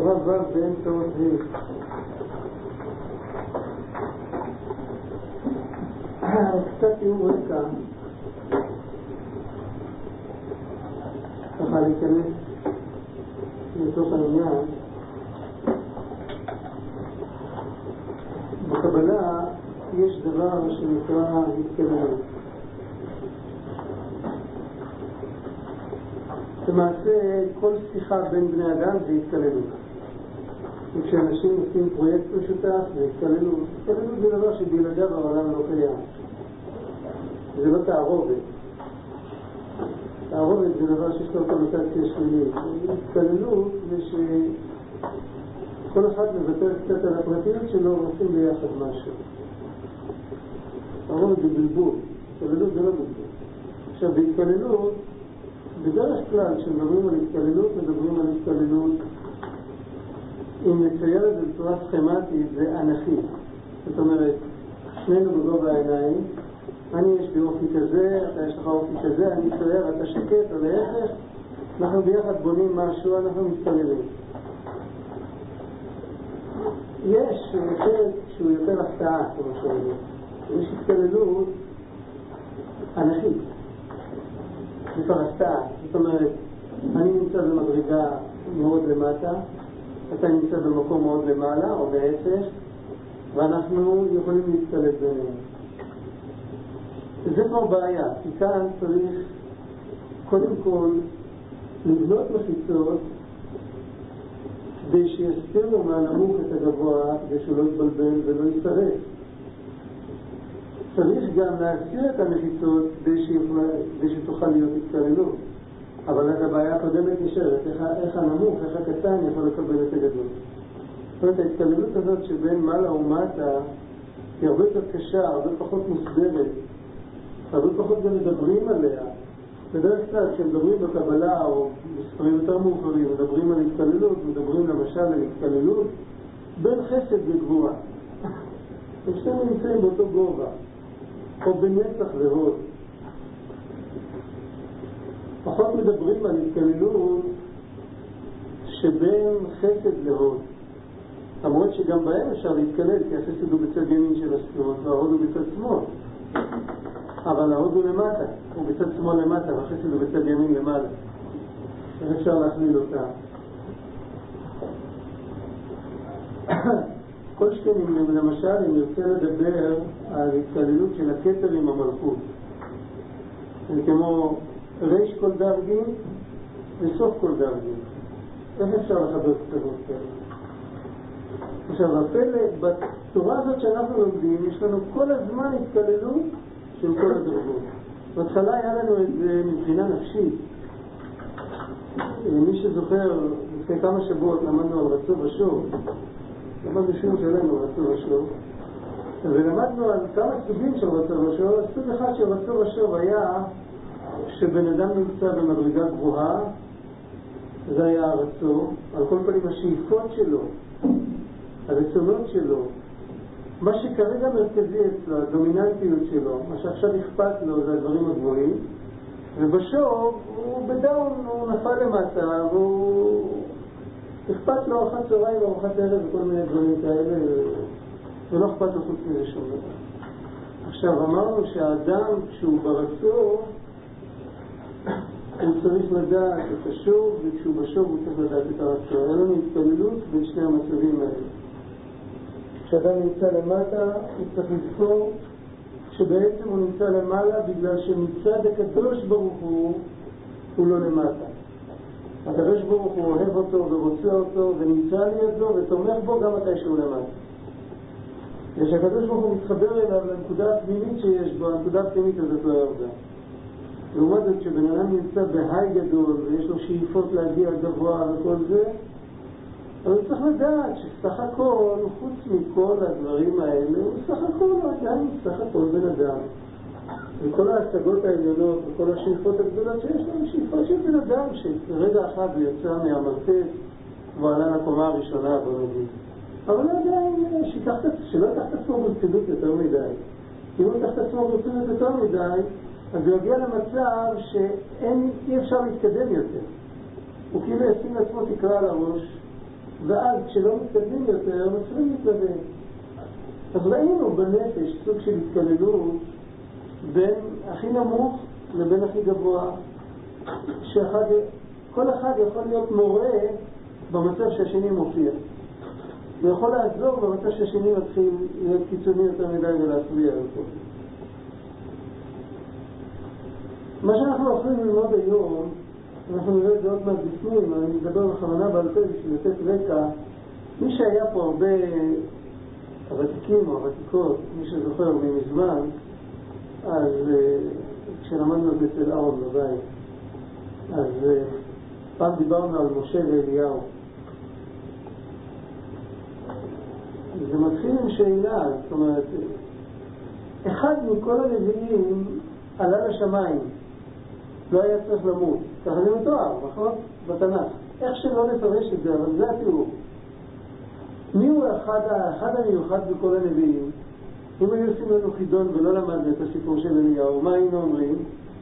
שורה ו' באמצע אות ה'. קצת תיאור רקע, ככה להיכנס לתוך העניין. בקבלה יש דבר שנקרא התקללות. למעשה כל שיחה בין בני אדם זה התקללות. וכשאנשים עושים פרויקט משותף זה התקללות. התקללות זה דבר שבלעדיו העולם לא קיים. זה לא תערובת. תערובת זה דבר שיש לו קונוטציה שלילית. התקללות זה שכל אחד מוותר קצת על הפרטיות שלו ועושים ביחד משהו. תערובת זה בלבול. התקללות זה לא בלבול. עכשיו בהתקללות בדרך כלל, כשמדברים על התקללות, מדברים על התקללות, אם נצייר את זה בצורה סכמטית, זה אנכי. זאת אומרת, שנינו בגובה העיניים, יש לי אופי כזה, אתה יש לך אופי כזה, אני צייר, אתה שקט, או להפך, אנחנו ביחד בונים משהו, אנחנו מתקללים. יש חלק שהוא יותר הפתעה, כמו שאומרים. יש התקללות אנכית. זה כבר הפתעה. זאת אומרת, אני נמצא במדרגה מאוד למטה, אתה נמצא במקום מאוד למעלה, או להפך, ואנחנו יכולים להתקלט בינינו. זה כבר בעיה, כי כאן צריך קודם כל לבנות מחיצות כדי שיסתירו מהנמוך את הגבוה, כדי שהוא לא יתבלבל ולא ישרף. צריך גם להסיר את המחיצות כדי שתוכל להיות התקללות. אבל אז הבעיה הקודמת נשארת, איך הנמוך, איך הקטן יכול לקבל את הגדול. זאת אומרת, ההתקללות הזאת שבין מעלה ומטה היא הרבה יותר קשה, הרבה פחות מוסברת, הרבה פחות גם מדברים עליה. בדרך כלל כשמדברים בקבלה או בספרים יותר מאוחרים, מדברים על התקללות, מדברים למשל על התקללות בין חסד וגבורה. ושנינו נמצאים באותו גובה, או בין נצח והוד. פחות מדברים על התקללות שבין חסד להוד. למרות שגם בהם אפשר להתקלל, כי החסד הוא בצד ימין של הספירות וההוד הוא בצד שמאל. אבל ההוד הוא למטה, הוא בצד שמאל למטה, והחסד הוא בצד ימין למעלה. איך אפשר להכליל אותה? כל שכנים, למשל, אם ירצה לדבר על התקללות של הכתר עם המלכות. זה כמו ריש כל דרגים וסוף כל דרגים. איך אפשר לחבר כתבות כאלה? עכשיו, הפלא, בתורה הזאת שאנחנו לומדים, יש לנו כל הזמן התקללות של כל הדרגות. בהתחלה היה לנו את זה מבחינה נפשית. מי שזוכר, לפני כמה שבועות למדנו על רצו ושוב. למדנו שיעור שלנו על רצו ושוב. ולמדנו על כמה סוגים של רצו ושוב. סוג אחד של רצו ושוב היה שבן אדם נמצא במדרגה גבוהה, זה היה הרצו, על כל פנים השאיפות שלו, הרצונות שלו, מה שכרגע מרכזי אצלו, הדומיננטיות שלו, מה שעכשיו אכפת לו זה הדברים הגבוהים, ובשוב הוא בדאון, הוא נפל למטה, והוא אכפת לו ארוחת צהריים וארוחת ערב וכל מיני דברים כאלה, ולא אכפת לו חוץ מזה שום דבר. עכשיו אמרנו שהאדם כשהוא ברצו הוא צריך לדעת את השוב, וכשהוא בשוב הוא צריך לדעת את הרצו. אין לנו התקללות בין שני המצבים האלה. כשאדם נמצא למטה הוא צריך לזכור שבעצם הוא נמצא למעלה בגלל שמצד הקדוש ברוך הוא לא למטה. הקדוש ברוך הוא אוהב אותו ורוצה אותו ונמצא לידו ותומך בו גם מתי שהוא למטה. וכשהקדוש ברוך הוא מתחבר אליו לנקודה הפנימית שיש בו, הנקודה הפנימית הזאת לא יורדה. לעומת זאת שבן אדם נמצא בהי גדול ויש לו שאיפות להגיע גבוה וכל זה, אבל הוא צריך לדעת שסך הכל, חוץ מכל הדברים האלה, הוא סך הכל אדם, סך הכל בן אדם. וכל ההשגות העליונות וכל השאיפות הגדולות שיש לנו, שאיפות של בן אדם שרגע אחד הוא יצא מהמרתף ועלה לקומה הראשונה, בוא נגיד. אבל עדיין שלא ייקח את עצמו ברצינות יותר מדי. אם הוא ייקח את עצמו ברצינות יותר מדי, אז הוא יגיע למצב שאי אפשר להתקדם יותר. הוא כאילו ישים לעצמו תקרה על הראש, ואז כשלא מתקדמים יותר, מתחילים להתלבן. אז ראינו בנפש סוג של התקללות בין הכי נמוך לבין הכי גבוה, כל אחד יכול להיות מורה במצב שהשני מופיע. הוא יכול לעזור במצב שהשני מתחיל להיות קיצוני יותר מדי ולהפריע אותו. מה שאנחנו יכולים ללמוד היום, אנחנו נראה את זה עוד מעט בפנים, אני מדבר בכוונה בעל פה בשביל לתת רקע. מי שהיה פה הרבה הוותיקים או הוותיקות, מי שזוכר מזמן, אז כשלמדנו את זה אצל אהרון בבית, אז פעם דיברנו על משה ואליהו. זה מתחיל עם שאלה, זאת אומרת, אחד מכל הנביאים עלה לשמיים, לא היה צריך למות. ככה זה מתואר, נכון? בתנ"ך. איך שלא נפרש את זה, אבל זה התיאור. מי הוא אחד המיוחד בכל הנביאים? אם היו עושים לנו חידון ולא למדנו את הסיפור של אליהו, מה היינו אומרים?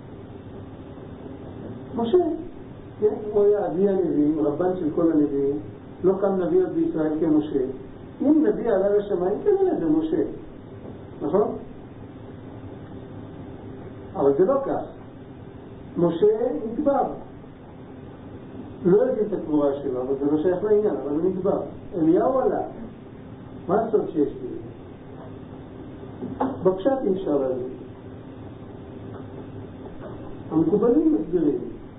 משה. כן? הוא היה אבי הנביאים, רבן של כל הנביאים. לא קם נביא עוד בישראל כמשה. אם נביא עלה לשמיים, כנראה זה משה. נכון? אבל זה לא כך. משה נקבר. לא יודעים את הקבורה שלו, אבל זה לא שייך לעניין, אבל הוא נקבר. אליהו עלה. מה הסוד שיש לי? בפשט אי אפשר להגיד. המקובלים מסבירים.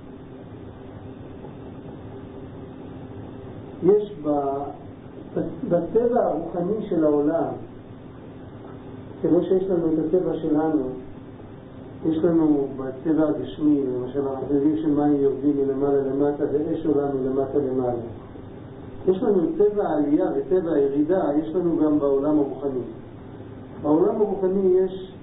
יש בטבע הרוחני של העולם, כמו שיש לנו את הטבע שלנו, יש לנו בטבע הגשמי, למשל המחזירים של מים יורדים מלמעלה למטה ואש עולה מלמטה למעלה. יש לנו טבע העלייה וטבע הירידה, יש לנו גם בעולם הרוחני. בעולם הרוחני יש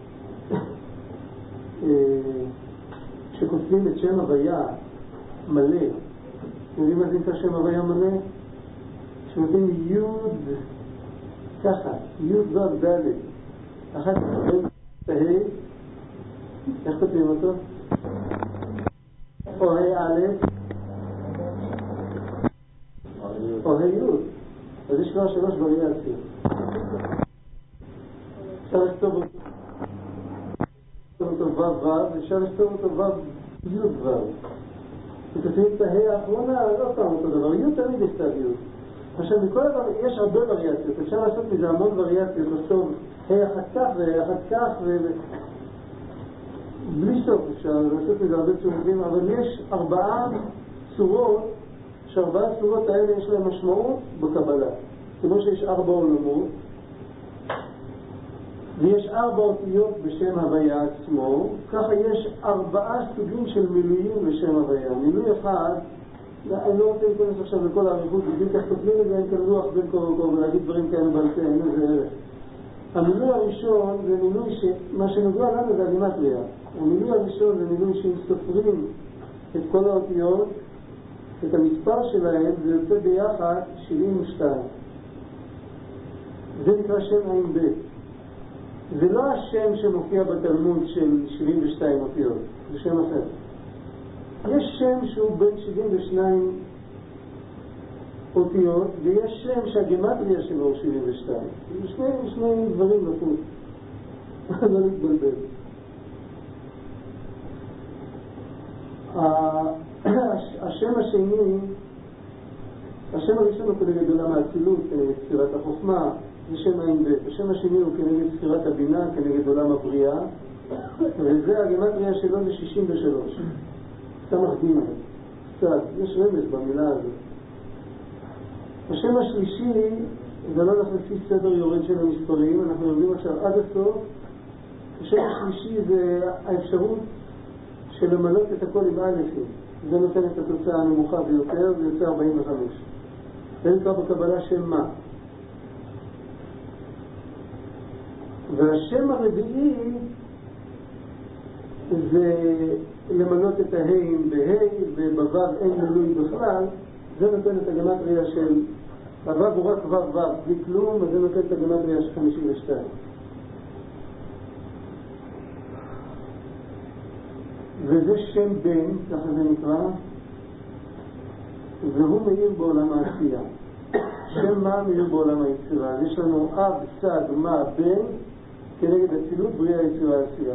שכותבים את שם הוויה מלא. יודעים מה זה את השם הוויה מלא? שכותבים יוד ככה, יוד זו דלת. אחת כותבים תהי, איך כותבים אותו? או ה' א' או ה' יוד. אז יש כבר 3 וריאציות. אפשר לכתוב אותו ו' ו', אפשר לכתוב אותו ו' י' ו'. וכתבים את ה' האחרונה, לא פעם אותו דבר, י' תמיד יש ת' י'. עכשיו, יש הרבה וריאציות, אפשר לעשות מזה המון וריאציות, לכתוב ה' אחת כך וה' אחת כך בלי סוף אפשר לעשות מזה הרבה צורבים, אבל יש 4 צורות, ש4 צורות האלה יש להם משמעות בקבלה. כמו שיש 4 עולמות, ויש 4 אותיות בשם הוויה עצמו, ככה יש 4 סוגים של מילואים בשם הוויה. מילוי אחד, אני לא רוצה להיכנס עכשיו לכל העריכות, בדיוק איך כותבים את זה, אין כאן רוח בין כה וכה ולהגיד דברים כאלה בעל פה, אין איזה ערך. המילוי הראשון זה מילוי מה שנוגע לנו זה הגימטריה. המילוי הראשון זה מילוי שאם סופרים את כל האותיות, את המספר שלהם, זה יוצא ביחד 72. זה נקרא שם עין ב'. זה לא השם שמופיע בתלמוד של 72 אותיות, זה שם אחר. יש שם שהוא בין 72 אותיות, ויש שם שהגימטריה שלו הוא 72. זה שני דברים לחוץ. לא להתבלבל. השם השני, השם הראשון הוא כנגד עולם האצילות, כנגד ספירת החוכמה, זה שם עין ב'. השם השני הוא כנגד ספירת הבינה, כנגד עולם הבריאה, וזה הגימטריה שלו זה 63. סמך ג' קצת, יש רמז במילה הזאת. השם השלישי, זה לא הולך לפי סדר יורד של המספרים, אנחנו יורדים עכשיו עד הסוף. השם השלישי זה האפשרות של למלות את הכל עם א', זה נותן את התוצאה הנמוכה ביותר, זה יוצא 45. זה נקרא בקבלה שם מה. והשם הרביעי זה למנות את ההיים בהי, ובוו אין מילוי בכלל, זה נותן את הגימטריה של הוו הוא רק וו וו בלי כלום, וזה נותן את הגימטריה של 52. וזה שם בן, ככה זה נקרא, והוא מאיר בעולם העשייה. שם מה מיהו בעולם היצירה. אז יש לנו אב, סד, מה, בן, כנגד הצילות, בריאה, יצירה, עשייה.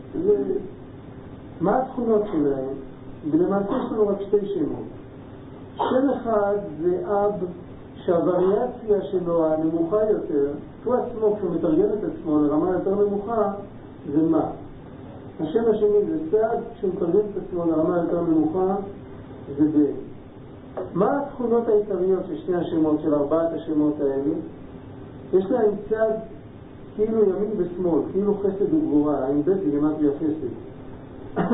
מה התכונות שלהם? ולמעשה יש לנו רק שתי שמות. שם אחד זה אב, שהווריאציה שלו הנמוכה יותר, הוא עצמו, כשהוא מתרגל את עצמו לרמה יותר נמוכה, זה מה. השם השני זה סד, כשהוא מתרגל את עצמו לרמה יותר נמוכה, זה בן. מה התכונות העיקריות של שני השמות, של ארבעת השמות האלה? יש להם צד כאילו ימין ושמאל, כאילו חסד וגבורה, עם בית וגמטריה חסד.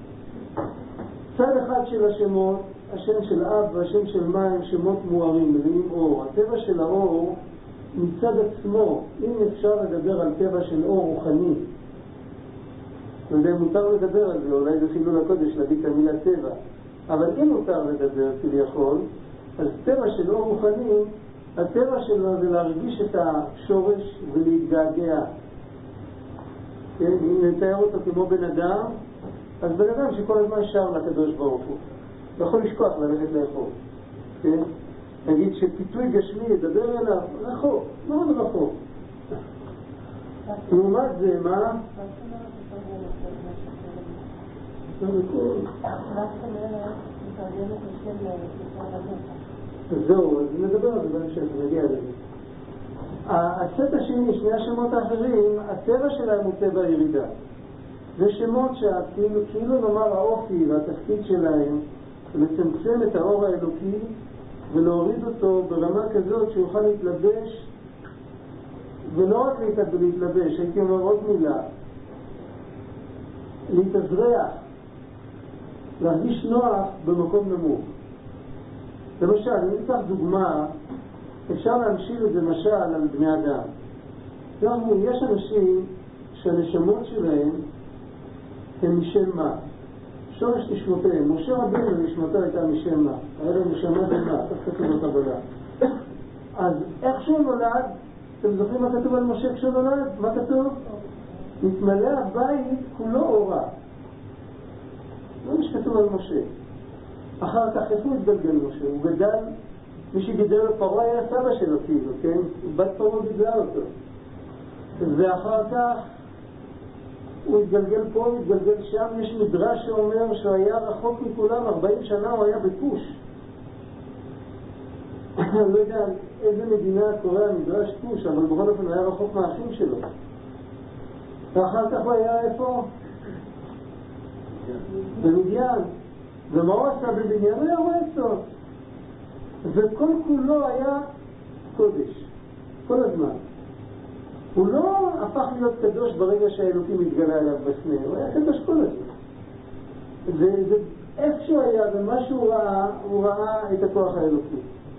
צד אחד של השמות, השם של אב והשם של מה, הם שמות מוארים, מלאים אור. הטבע של האור מצד עצמו, אם אפשר לדבר על טבע של אור רוחני, מותר לדבר על זה, אולי זה חילול הקודש להגיד את המילה טבע, אבל אם מותר לדבר כביכול, אז טבע של אור רוחני, הטבע שלו זה להרגיש את השורש ולהתגעגע. כן? אם נתאר אותו כמו בן אדם, אז בן אדם שכל הזמן שר לקדוש ברוך הוא, לא יכול לשכוח ללכת לאכול. כן? נגיד שפיתוי גשמי ידבר אליו, רחוק, מאוד רחוק. לעומת זה, מה? זהו, אז נדבר על זה בהמשך, נגיע לזה. הסט השני, שני השמות האחרים, הטבע שלהם הוא טבע ירידה. זה שמות שכאילו נאמר האופי והתפקיד שלהם לצמצם את האור האלוקי ולהוריד אותו ברמה כזאת שיוכל להתלבש, ולא רק להתלבש, הייתי אומר עוד מילה, להתאזרח, להרגיש נוח במקום נמוך. למשל, אם ניקח דוגמה, אפשר להמשיל את זה משל על בני אדם. יש אנשים שהנשמות שלהם הם משם מה. שורש נשמותיהם. משה רבינו נשמתו הייתה משם מה. היה להם נשמה במה, כך כתוב בקבלה. אז איך שהוא נולד, אתם זוכרים מה כתוב על משה כשהוא נולד? מה כתוב? מתמלא הבית כולו אורה. זה מה שכתוב על משה. אחר כך איפה הוא התגלגל משה? הוא גדל, מי שגידל לו פרעה היה סבא שלו כאילו, כן? בת פרעה גידלה אותו. ואחר כך הוא התגלגל פה, הוא התגלגל שם. יש מדרש שאומר שהוא היה רחוק מכולם, 40 שנה הוא היה בכוש. אני לא יודע איזה מדינה קורא המדרש כוש, אבל בכל אופן הוא היה רחוק מהאחים שלו. ואחר כך הוא היה איפה? במדיין. ומה הוא עשה בבניין? הוא היה רועצות. וכל כולו היה קודש. כל הזמן. הוא לא הפך להיות קדוש ברגע שהאלוקים התגלה עליו בסנה. הוא היה קדוש כל הזמן. זה איפה שהוא היה ומה שהוא ראה, הוא ראה את הכוח האלוקי.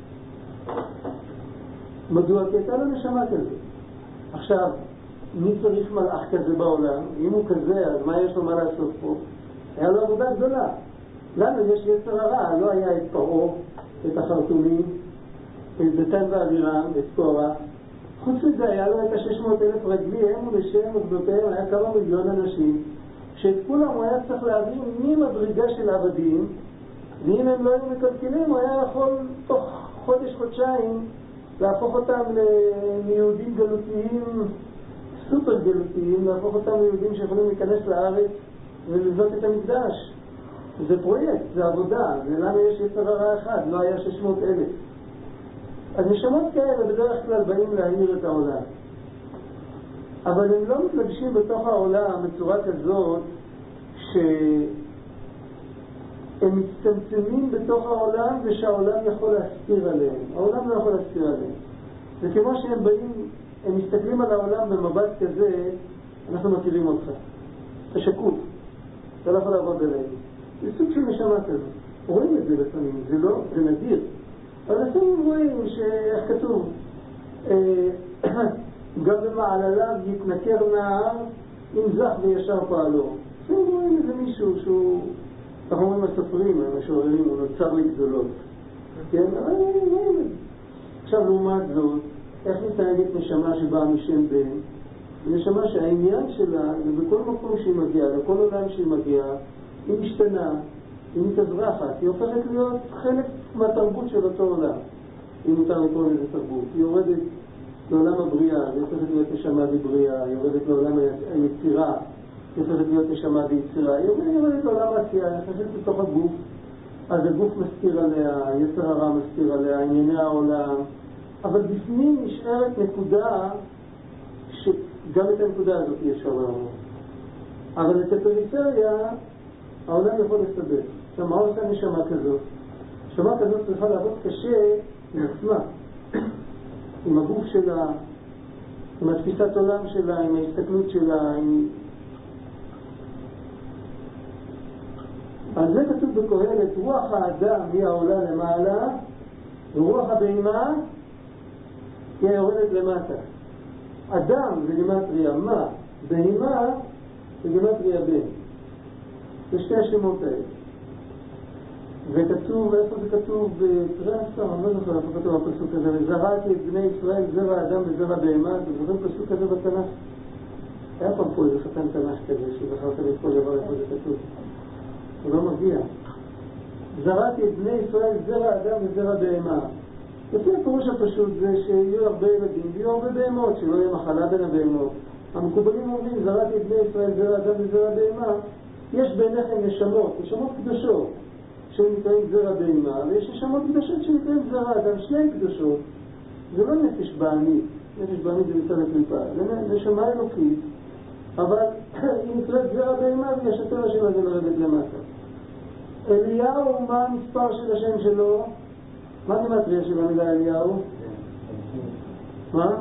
מדוע? כי הייתה לו נשמה כזה. עכשיו, מי צריך מלאך כזה בעולם? אם הוא כזה, אז מה יש לו מה לעשות פה? היה לו עבודה גדולה. לנו יש יצר הרע, לא היה את פרעה, את החרטומים, את דתן ואבירם, את קורח. חוץ מזה היה לו את 600,000 רגלי, הם ולשם ובנותיהם, היה כמה מיליון אנשים, שאת כולם הוא היה צריך להבין ממדרגה של עבדים, ואם הם לא היו מקלקלים, הוא היה יכול תוך חודש-חודשיים להפוך אותם ליהודים גלותיים, סופר גלותיים, להפוך אותם ליהודים שיכולים להיכנס לארץ ולבנות את המקדש. זה פרויקט, זה עבודה, ולמה יש יצר הרע אחד, לא היה 600,000. אז נשמות כאלה בדרך כלל באים להאיר את העולם. אבל הם לא מתלבשים בתוך העולם בצורה כזאת שהם מצטמצמים בתוך העולם ושהעולם יכול להסתיר עליהם. העולם לא יכול להסתיר עליהם. זה כמו שהם באים, הם מסתכלים על העולם במבט כזה, אנחנו מכירים אותך. אתה שקוף, אתה לא יכול לעבוד עליהם. זה סוג של נשמה כזאת. רואים את זה לפעמים, זה לא, זה נדיר. אבל לפעמים רואים שאיך כתוב, גם במעלליו יתנקר נער אם זך וישר פעלו. לפעמים רואים איזה מישהו שהוא, אנחנו אומרים הסופרים, המשוררים, הוא נוצר לגדולות. כן? רואים את זה. עכשיו לעומת זאת, איך מתנהגת נשמה שבאה משם בן? נשמה שהעניין שלה, ובכל מקום שהיא מגיעה, לכל עולם שהיא מגיעה, היא משתנה, היא מתאזרחת, היא הופכת להיות חלק מהתרבות של אותו עולם. אם מותר לקרוא לזה תרבות. היא יורדת לעולם הבריאה, היא הופכת להיות נשמה בבריאה, היא יורדת לעולם היצירה, היא הופכת להיות נשמה ביצירה, היא יורדת לעולם העשייה, היא נכנסת לתוך הגוף, אז הגוף מסתיר עליה, יצר הרע מסתיר עליה, ענייני העולם, אבל בפנים נשארת נקודה שגם את הנקודה הזאת אי אפשר לעמוד. אבל את הפריפריה העולם יכול לסדר. עכשיו, מה עושה נשמה כזאת? נשמה כזאת צריכה לעבוד קשה עם עצמה, עם הגוף שלה, עם התפיסת עולם שלה, עם ההסתכלות שלה, על זה כתוב בקהלת, רוח האדם היא העולה למעלה, ורוח הבהמה היא היורדת למטה. אדם זה גימטריה מה, בהמה זה גימטריה בן. זה שתי השמות האלה. וכתוב, איפה זה כתוב? בתרי עשר, אני לא זוכר איפה כתוב הפסוק הזה, וזרעתי את בני ישראל זרע אדם וזרע בהמה. אתם זוכרים פסוק כזה בתנ"ך? היה פעם פה איזה חתן תנ"ך כזה שזכרת לי כל דבר איפה זה כתוב. הוא לא מגיע. זרעתי את בני ישראל זרע אדם וזרע בהמה. לפי הפירוש הפשוט זה שיהיו הרבה ילדים ויהיו הרבה בהמות, שלא יהיה מחלה בין הבהמות. המקובלים אומרים, זרעתי את בני ישראל זרע אדם וזרע בהמה. יש ביניכם נשמות קדושות שנקראים זרע בהמה, ויש נשמות קדושות שנקראים זרע אדם, שני קדושות. זה לא נפש בעמית, נפש בעמית זה מצד הקליפה, זה נשמה אלוקית, אבל היא נקראת זרע בהמה ויש הטבע שלה זה לרדת למטה. אליהו, מה המספר של השם שלו? מה גימטריה של המילה אליהו? מה?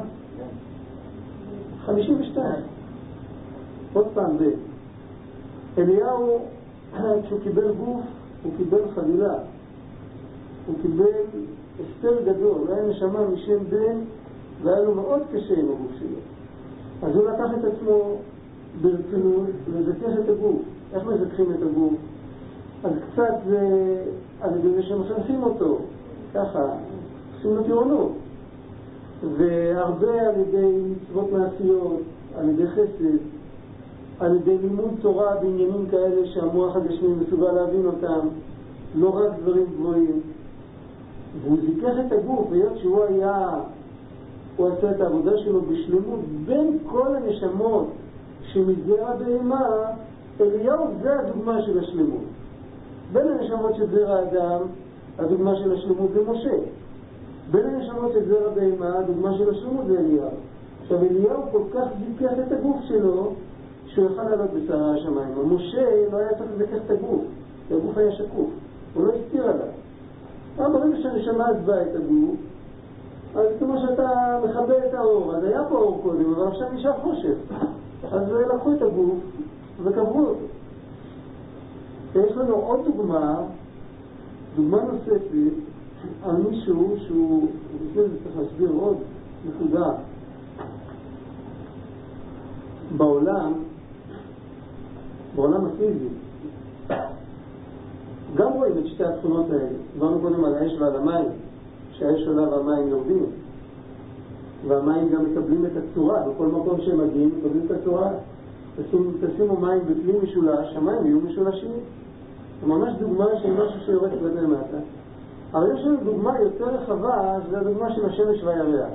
52. עוד פעם זה. אליהו, כשהוא קיבל גוף, הוא קיבל חבילה. הוא קיבל הסתר גדול, הוא היה נשמה משם בן, והיה לו מאוד קשה עם הגוף שלו. אז הוא לקח את עצמו ברצינות לזכך את הגוף. איך מזכחים את הגוף? אז קצת זה על ידי זה שמחנכים אותו. ככה, עושים לו טירונות. והרבה על ידי מצוות מעשיות, על ידי חסד, על ידי לימוד תורה בעניינים כאלה שהמוח הגשמי מסוגל להבין אותם, לא רק דברים גבוהים. והוא זיכך את הגוף, היות שהוא עשה את העבודה שלו בשלמות בין כל הנשמות שמזרע בהמה. אליהו זה הדוגמה של השלמות. בין הנשמות של זרע האדם, הדוגמה של השלמות זה משה. בין הנשמות של זרע בהמה, הדוגמה של השלמות זה אליהו. עכשיו אליהו כל כך זיכך את הגוף שלו שהוא יכל לעלות בשערי השמיים. משה לא היה צריך לזכך את הגוף, כי הגוף היה שקוף, הוא לא הסתיר עליו. אבל ברגע שהנשמה עזבה את הגוף, אז כמו שאתה מכבה את האור, אז היה פה אור קודם, אבל עכשיו נשאר חושך. אז לקחו את הגוף וקברו אותו. יש לנו עוד דוגמה נוספת על מישהו שהוא, לפני זה צריך להסביר עוד נקודה. בעולם הפיזי, גם רואים את שתי התכונות האלה. דיברנו קודם על האש ועל המים, שהאש עולה והמים יורדים, והמים גם מקבלים את הצורה. בכל מקום שהם מגיעים מקבלים את הצורה. תשימו מים בכלי משולש, המים יהיו משולשים. זה ממש דוגמה של משהו שיורד כבד למטה. אבל יש לנו דוגמה יותר רחבה, שזה הדוגמה של השמש והירח.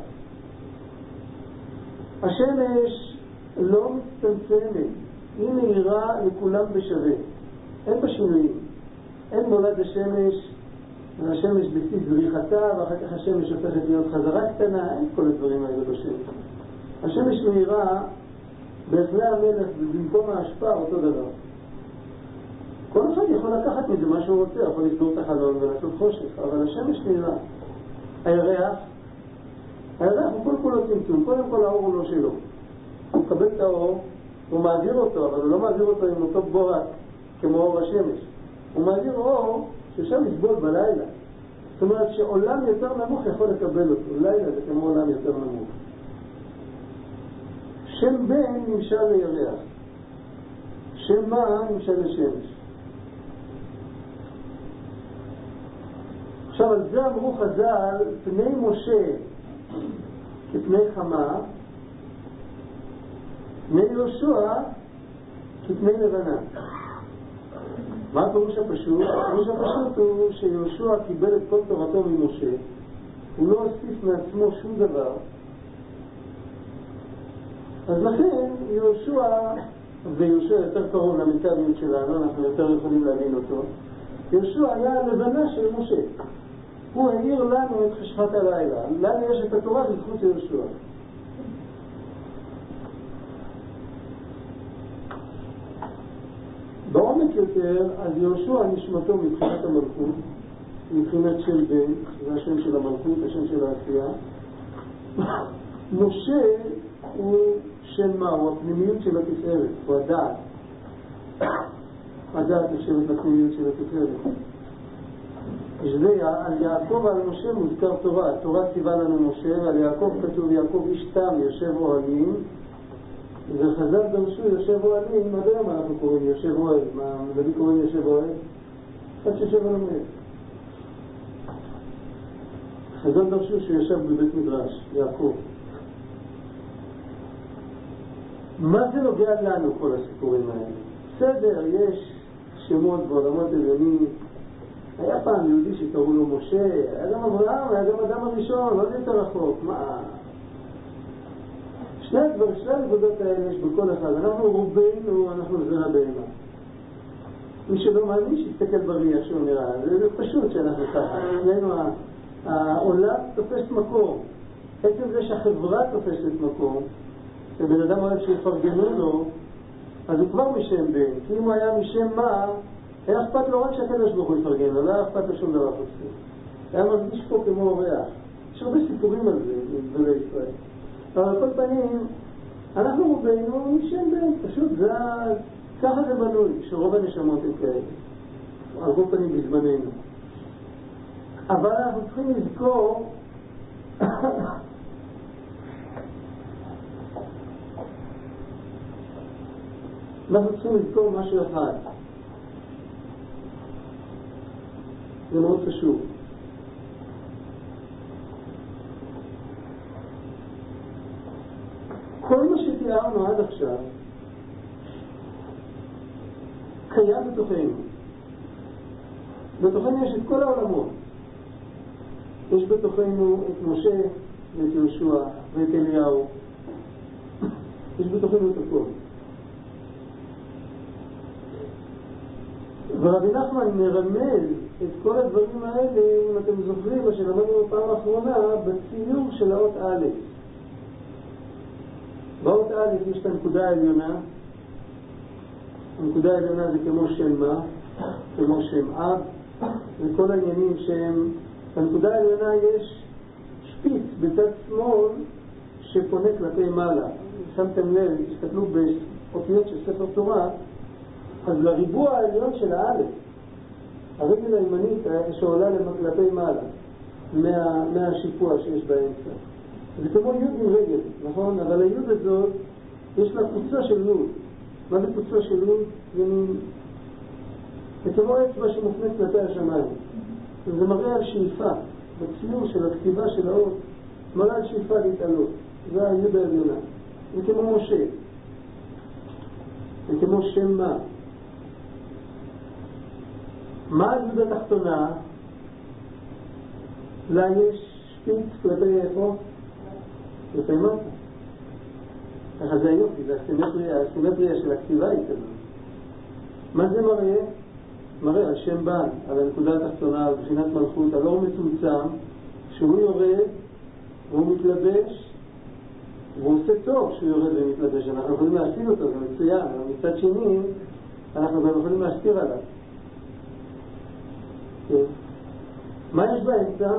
השמש לא מצטמצמת, היא מהירה לכולם בשווה. אין בה שינויים. אין מולד השמש, והשמש בשיא זריחתה, ואחר כך השמש הופכת להיות חזרה קטנה, אין כל הדברים האלה בשמש. השמש מהירה בהחלה המלך, ובמקום ההשפעה אותו דבר. כל אחד יכול לקחת מזה מה שהוא רוצה, יכול לסגור את החלון ולעשות חושך, אבל השמש מהירה. הירח הוא כולו צמצום, קודם כל האור הוא לא שלו. הוא מקבל את האור, הוא מעביר אותו, אבל הוא לא מעביר אותו עם אותו בורק כמו אור השמש. הוא מעביר אור ששם יסבול בלילה. זאת אומרת שעולם יותר נמוך יכול לקבל אותו. לילה זה כמו עולם יותר נמוך. שם בן נמשל לירח. שם מה נמשל לשמש. עכשיו על זה אמרו חז"ל, פני משה כפני חמה, פני יהושע כפני לבנה. מה הפירוש הפשוט? הפירוש הפשוט הוא שיהושע קיבל את כל תורתו ממשה, הוא לא הוסיף מעצמו שום דבר. אז לכן יהושע, ויהושע יותר קרוב למנטליות שלנו, אנחנו יותר יכולים להבין אותו, יהושע היה הלבנה של משה. הוא העיר לנו את חשכת הלילה. לנו יש את התורה בזכות יהושע. בעומק יותר, אז יהושע נשמתו מבחינת המלכות, מבחינת של בן, זה השם של המלכות, השם של העשייה. משה הוא שם מה? הוא הפנימיות של התפארת, הוא הדעת. הדעת נחשבת לפנימיות של התפארת. על יעקב ועל משה מוזכר תורה. התורה ציווה לנו משה, ועל יעקב כתוב יעקב איש תם יושב אוהלים, וחז"ל דרשו יושב אוהלים. עד היום אנחנו קוראים יושב אוהל. מה דוד קוראים יושב אוהל? אחד שיושב על המלך. חז"ל דרשו שישב בבית מדרש, יעקב. מה זה נוגע לנו כל הסיפורים האלה? בסדר, יש שמות בעולמות עליונים. היה פעם יהודי שקראו לו משה, היה גם אברהם, היה גם אדם הראשון, לא יותר רחוק. מה? שני הנקודות האלה יש בכל אחד. אנחנו רובנו, אנחנו זרע בהמה. מי שלא מאמין שיסתכל ברי איך שהוא נראה. זה פשוט שאנחנו ככה. אצלנו העולם תופס מקום. עצם זה שהחברה תופסת מקום, שבן אדם אוהב שיפרגנו לו, אז הוא כבר משם בן. כי אם הוא היה משם מה, היה אכפת לו רק שהקדוש ברוך הוא יפרגן לו, לא היה אכפת לו שום דבר חוצי. היה מרגיש פה כמו אורח. יש הרבה סיפורים על זה, בגדולי ישראל. אבל על כל פנים, אנחנו רובנו משם בן. פשוט זה, ככה זה בנוי, שרוב הנשמות הם כאלה. על כל פנים בזמננו. אבל אנחנו צריכים לזכור אנחנו צריכים לזכור משהו אחד. זה מאוד חשוב. כל מה שתיארנו עד עכשיו קיים בתוכנו. בתוכנו יש את כל העולמות. יש בתוכנו את משה ואת יהושע ואת אליהו. יש בתוכנו את הכל. ורבי נחמן מרמז את כל הדברים האלה, אם אתם זוכרים, מה שלמדנו בפעם האחרונה, בציור של האות א'. באות א' יש את הנקודה העליונה. הנקודה העליונה זה כמו שם מה, כמו שם אב, וכל העניינים שהם... בנקודה העליונה יש שפיץ בצד שמאל שפונה כלפי מעלה. שמתם לב, תסתכלו באותיות של ספר תורה, אז לריבוע העליון של האלף, הרגל הימנית שעולה כלפי מעלה, מהשיפוע שיש באמצע. זה כמו יוד עם רגל, נכון? אבל היוד הזאת יש לה קוצה של נוד. מה זה קוצה של נוד? זה כמו אצבע שמופנית כלפי השמיים. זה מראה על שאיפה. בציור של הכתיבה של האות מראה על שאיפה להתעלות. זה היוד העליונה. זה כמו משה. זה כמו שם מה. מה היוד התחתונה? לה יש שפיץ כלפי איפה? כלפי מטה. ככה זה היופי, זה הסימטריה של הכתיבה היא כזאת. מה זה מראה? מראה על שם בן, על הנקודה התחתונה, על בחינת מלכות, על אור מצומצם, שהוא יורד והוא מתלבש, והוא עושה טוב שהוא יורד ומתלבש. אנחנו יכולים להסתיר אותו, זה מצוין, אבל מצד שני אנחנו גם יכולים להסתיר עליו. מה יש באמצע?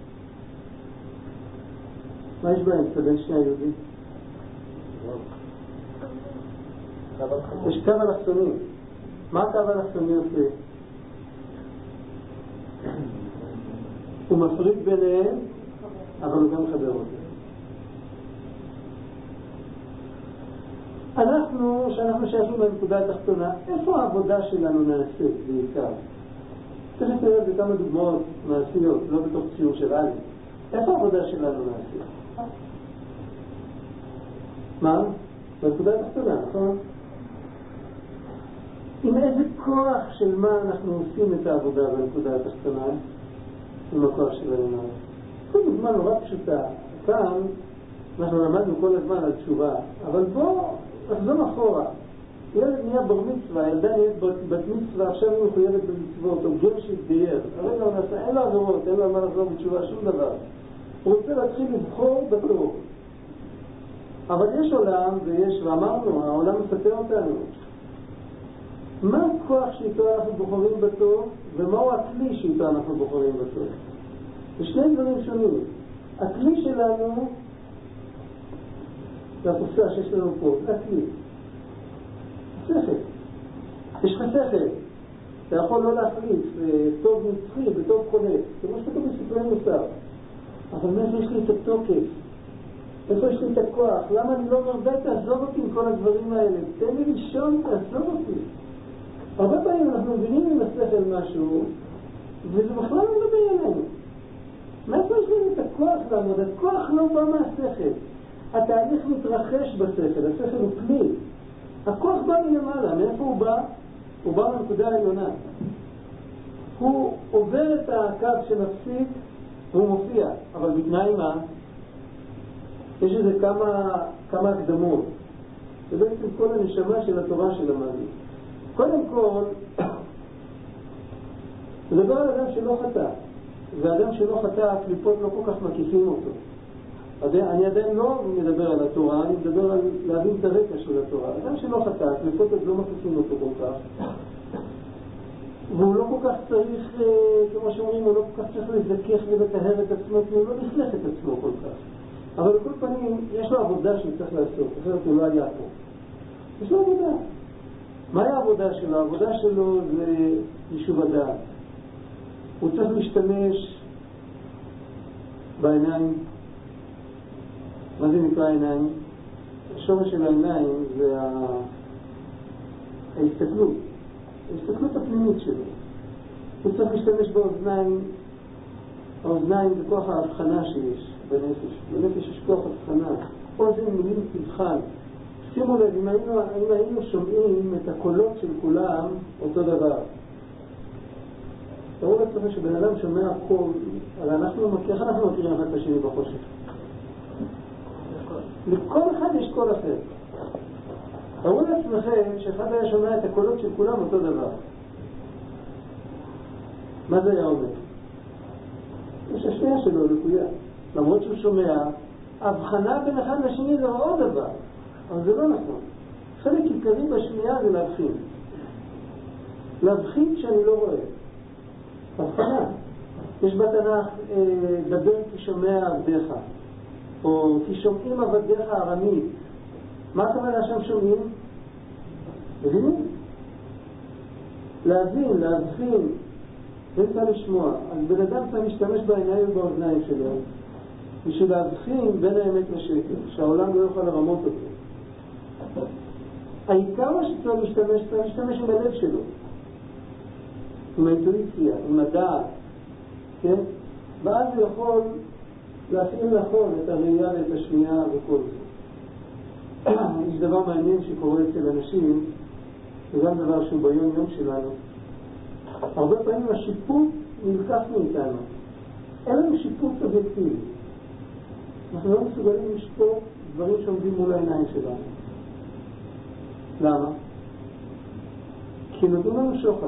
מה יש באמצע בין שני היהודים? יש קו אלכסוני. מה הקו אלכסוני עושה? הוא מפריד ביניהם, אבל הוא גם מחבר אותם. שאנחנו שייכים לנקודה התחתונה, איפה העבודה שלנו נעשית בעיקר? צריך לתאר את זה כמה דוגמאות מעשיות, לא בתוך ציור של א'. איפה העבודה שלנו נעשית? מה? בנקודה התחתונה, נכון? עם איזה כוח של מה אנחנו עושים את העבודה בנקודה התחתונה? עם הכוח של העניין. זו דוגמה נורא פשוטה. כאן אנחנו למדנו כל הזמן על תשובה, אבל בוא נחזור אחורה. ילד נהיה בר מצווה, ילדה נהיית בת מצווה, עכשיו היא מחויבת במצוות, או גר שהתגייר. הרגע הוא נעשה, אין לו עבירות, אין לו מה לחזור בתשובה, שום דבר. הוא רוצה להתחיל לבחור בטוב. אבל יש עולם, ואמרנו, העולם מספר אותנו. מה הכוח שאיתו אנחנו בוחרים בטוב, ומהו הכלי שאיתו אנחנו בוחרים בטוב? זה שני דברים שונים. הכלי שלנו, זה הקופסה שיש לנו פה, זה הכלי. שכל. יש לך שכל. אתה יכול לא להחליף טוב נצחי וטוב חולף. כמו שכתוב בספרי מוסר. אבל מאיפה יש לי את התוקף? איפה יש לי את הכוח? למה אני לא אומר, די תעזוב אותי עם כל הדברים האלה? תן לי לישון, תעזוב אותי. הרבה פעמים אנחנו מבינים עם השכל משהו, וזה בכלל לא מדבר עלינו. מאיפה יש לי את הכוח לעמוד? הכוח לא בא מהשכל. התהליך מתרחש בשכל, השכל הוא כלי. הכוח בא מלמעלה, מאיפה הוא בא? הוא בא מהנקודה העליונה. הוא עובר את הקו שמפסיק והוא מופיע, אבל בתנאי מה? יש איזה כמה הקדמות. זה בעצם כל הנשמה של התורה שלמדנו. קודם כל, זה דבר על אדם שלא חטא. ואדם שלא חטא, הקליפות לא כל כך מקיפים אותו. אני עדיין לא מדבר על התורה, אני מדבר על להבין את הרקע של התורה. אדם שלא חטא, הקליפות לא מקיפים אותו כל כך. והוא לא כל כך צריך, כמו שאומרים, הוא לא כל כך צריך לזכך ולטהר את עצמו, כי הוא לא נכנס את עצמו כל כך. אבל בכל פנים, יש לו עבודה שהוא צריך לעשות, אחרת הוא לא היה פה. יש לו עבודה. מהי העבודה שלו? העבודה שלו זה יישוב הדעת. הוא צריך להשתמש בעיניים. מה זה נקרא עיניים? השורש של העיניים זה ההסתכלות הפנימית שלו. הוא צריך להשתמש באוזניים. האוזניים זה כוח ההבחנה שיש בנפש. בנפש יש כוח הבחנה. אוזן מילים תבחן. שימו לב, אם היינו שומעים את הקולות של כולם, אותו דבר. תראו לעצמם שבן אדם שומע קול, איך אנחנו מכירים אחד את השני בחושך? לכל אחד יש קול אחר. תראו לעצמכם שאחד היה שומע את הקולות של כולם אותו דבר. מה זה היה אומר? יש השנייה שלו לקויה. למרות שהוא שומע, ההבחנה בין אחד לשני זה עוד דבר. אבל זה לא נכון. חלק עיקרי בשמיעה זה להבחין. להבחין שאני לא רואה. הבחנה. יש בתנ"ך דבר כי שומע עבדיך, או כי שומעים עבדיך ארמית. מה הכוונה שם שומעים? מבינים? להבין, להבחין, באמצע לשמוע. אז בן אדם צריך להשתמש בעיניים ובאוזניים שלו בשביל להבחין בין האמת לשקר, שהעולם לא יוכל לרמות אותו. העיקר שצריך להשתמש עם הלב שלו, עם האינטואיציה, עם הדעת, כן? ואז הוא יכול להפעיל נכון את הראייה ואת השמיעה וכל זה. יש דבר מעניין שקורה אצל אנשים, וגם דבר שהוא ביום יום שלנו. הרבה פעמים השיפוט נלקח מאיתנו. אין לנו שיפוט אובייקטיבי. אנחנו לא מסוגלים לשפוט דברים שעומדים מול העיניים שלנו. למה? כי נותנים לנו שוחד.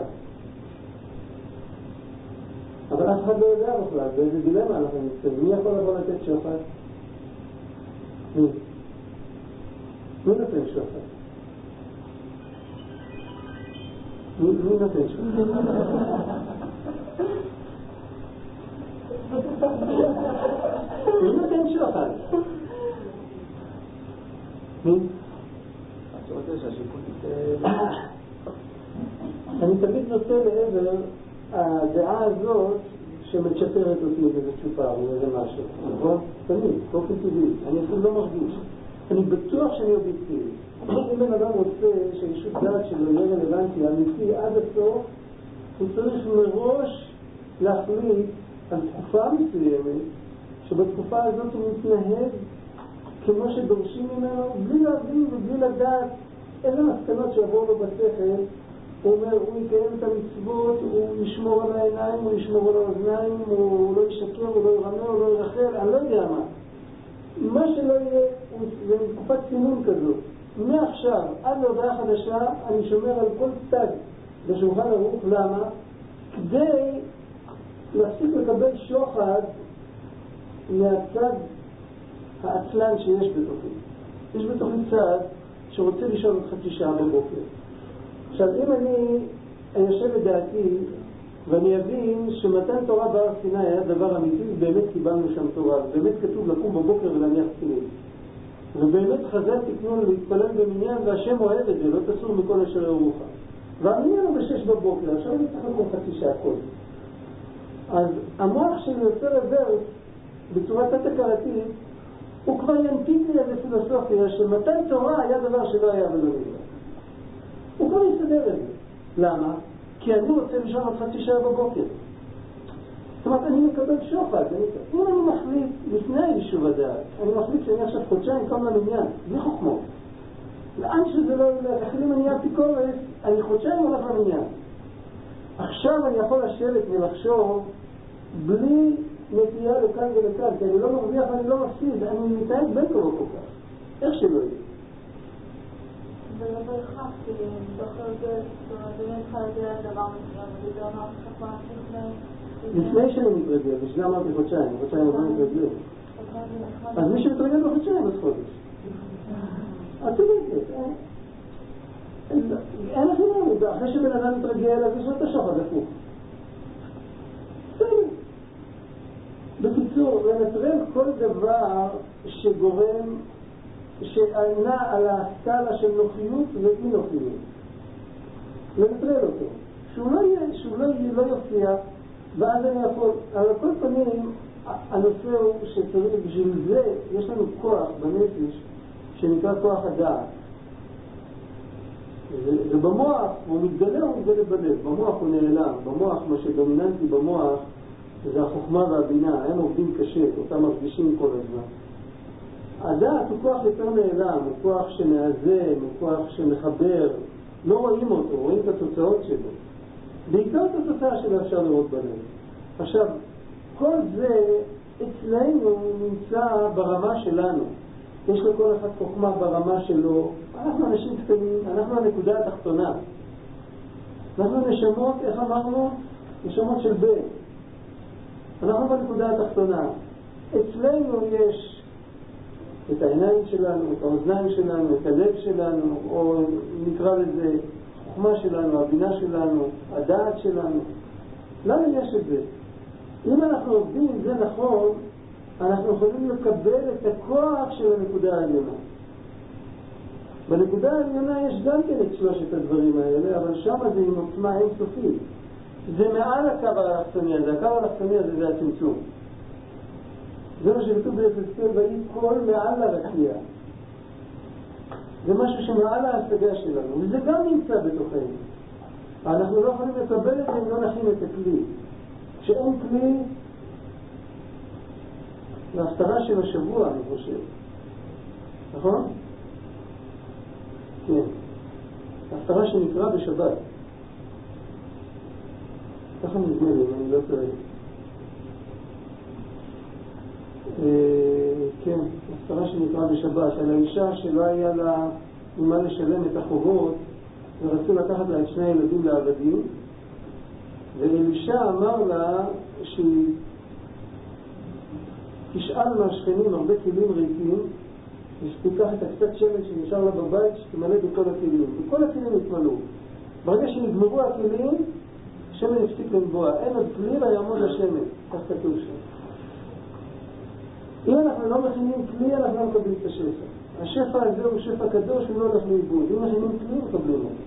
אבל אף אחד לא יודע בכלל, באיזה דילמה אנחנו נמצאים. מי יכול לבוא לתת שוחד? מי? מי נותן שוחד? מי נותן שוחד? מי נותן שוחד? מי? אני תמיד נוטה לעבר הדעה הזאת שמצ'פרת אותי באיזה צ'ופר או איזה משהו, נכון? תמיד, באופן טבעי, אני אפילו לא מרגיש. אני בטוח שאני אובייקטיבי. אם בן אדם רוצה שהישות דעת שלו יהיה רלוונטי, אמיתי עד הסוף, הוא צריך מראש להחליט על תקופה מסוימת, שבתקופה הזאת הוא מתנהג כמו שדורשים ממנו, בלי להבין ובלי לדעת איזה מסקנות שיבואו לו בשכל, הוא אומר, הוא יקיים את המצוות, הוא ישמור על העיניים, הוא ישמור על האוזניים, הוא לא ישקר, הוא לא ירמה, הוא לא ירחל, אני לא יודע מה. מה שלא יהיה, זה תקופת צינון כזאת. מעכשיו עד להודעה חדשה, אני שומר על כל צד בשולחן ערוך. למה? כדי להפסיק לקבל שוחד מהצד העצלן שיש בתוכי. יש בתוכי צד שרוצה לישון עוד חצי שעה בבוקר. עכשיו, אם אני יושב לדעתי ואני אבין שמתן תורה בהר סיני היה דבר אמיתי, באמת קיבלנו שם תורה, באמת כתוב לקום בבוקר ולהניח תפילין, ובאמת חז"ל תקנו להתפלל במניין, והשם אוהב את זה, לא תסור מכל אשר יורוך. והמניין הוא ב6 בבוקר, עכשיו אני צריך לקום חצי שעה קודם. אז המוח שלי יוצא רוורס בצורה תת-הכרתית, הוא כבר ינפיק לי איזה פילוסופיה שמתן תורה היה דבר שלא היה ולא נברא. הוא כבר יסדר את זה. למה? כי אני רוצה לישון עוד חצי שעה בבוקר. זאת אומרת, אני מקבל שוחד. אם אני מחליט לפני יישוב הדעת, אני מחליט שאני עכשיו חודשיים קם למניין, בלי חוכמות. לאן שזה לא ילך, אפילו אם אני אפיקורס, אני חודשיים הולך למניין. עכשיו אני יכול לשבת ולחשוב בלי נטייה לכאן ולכאן, כי אני לא מרוויח ואני לא מפסיד, אני מתנהג בין כל כך. איך שלא יהיה. זה לא בהכרח, כי דווקא זה, זאת אומרת, אם אין לך לדעת דבר מסוים, וזה לא אמר שכפה לפני שאני מתרגל, בשביל אמרתי חודשיים עוד לא מתרגל. אז מי שמתרגל בחודשיים, אז חודש. את צודקת, אין לכם לא, אחרי שבן אדם מתרגל, אז יש לו את השוחד הפוך. בסדר. בקיצור, לנטרל כל דבר שגורם, שענה על הסקאלה של נוחיות ואי נוחיות. לנטרל אותו. שהוא לא יופיע, ואז אני יכול, על כל פנים, הנושא הוא שצריך, בשביל זה יש לנו כוח בנפש שנקרא כוח הדעת. ובמוח הוא מתגלה בלב, במוח הוא נעלם, במוח מה שדומיננטי במוח זה החוכמה והבינה, הם עובדים קשה, אותם מפגישים כל הזמן. הדעת הוא כוח יותר נעלם, הוא כוח שמאזן, הוא כוח שמחבר, לא רואים אותו, רואים את התוצאות שלו. בעיקר את התוצאה שלו אפשר לראות בלב. עכשיו, כל זה אצלנו נמצא ברמה שלנו. יש לכל אחד חוכמה ברמה שלו. אנחנו אנשים קטנים, אנחנו הנקודה התחתונה. אנחנו נשמות, איך אמרנו? נשמות של בן. אנחנו בנקודה התחתונה. אצלנו יש את העיניים שלנו, את האוזניים שלנו, את הלב שלנו, או נקרא לזה חוכמה שלנו, הבינה שלנו, הדעת שלנו. לנו יש את זה. אם אנחנו עובדים עם זה נכון, אנחנו יכולים לקבל את הכוח של הנקודה העליונה. בנקודה העליונה יש גם כן את שלושת הדברים האלה, אבל שם זה עם עוצמה אינסופית. זה מעל הקו האלכסוני הזה, הקו האלכסוני הזה זה הצמצום. זה מה שכתוב ביחזקאל, ויהי קול מעל הרקיע. זה משהו שמעל ההשגה שלנו, וזה גם נמצא בתוכנו. אנחנו לא יכולים לקבל את זה אם לא נכין את הכלי. כשאין כלי, להפטרה של השבוע, אני חושב. נכון? כן. ההפטרה שנקרא בשבת. ככה נדמה לי, אני לא טועה. כן, ההפטרה שנקרא בשבת, על האישה שלא היה לה ממה לשלם את החובות, ורצו לקחת לה את שני הילדים לעבדים, ואלישע אמר לה שהיא תשאל מהשכנים הרבה כלים ריקים, ושתיקח את הקצת שמן שנשאר לה בבית, שתמלא בכל הכלים, וכל הכלים יתמלאו. ברגע שנגמרו הכלים, השמן הפסיק לנבוע, אין עוד כלי ויעמוד השמן, כך כתוב שם. אם אנחנו לא מכינים כלי, אנחנו לא מקבלים את השפע. השפע הזה הוא שפע קדוש, הוא לא הולך לאיבוד. אם מכינים כלי, מקבלים אותו.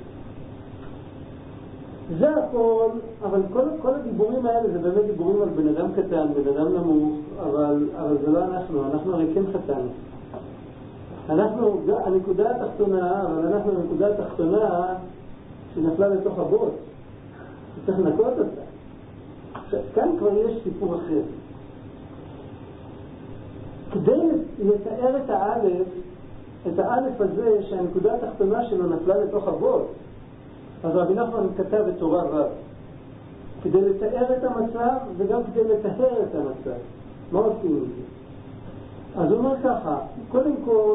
זה הכל, אבל כל הדיבורים האלה זה באמת דיבורים על בן אדם קטן, בן אדם נמוך, אבל זה לא אנחנו הרי כן חטאנו. אנחנו, הנקודה התחתונה, אבל אנחנו הנקודה התחתונה שנפלה לתוך הבוץ. צריך לנקות אותה. עכשיו, כאן כבר יש סיפור אחר. כדי לתאר את האלף הזה שהנקודה התחתונה שלו נפלה לתוך הבוץ, אז רבי נחמן כתב את תורה ו' כדי לתאר את המצב וגם כדי לטהר את המצב. מה עושים עם זה? אז הוא אומר ככה, קודם כל,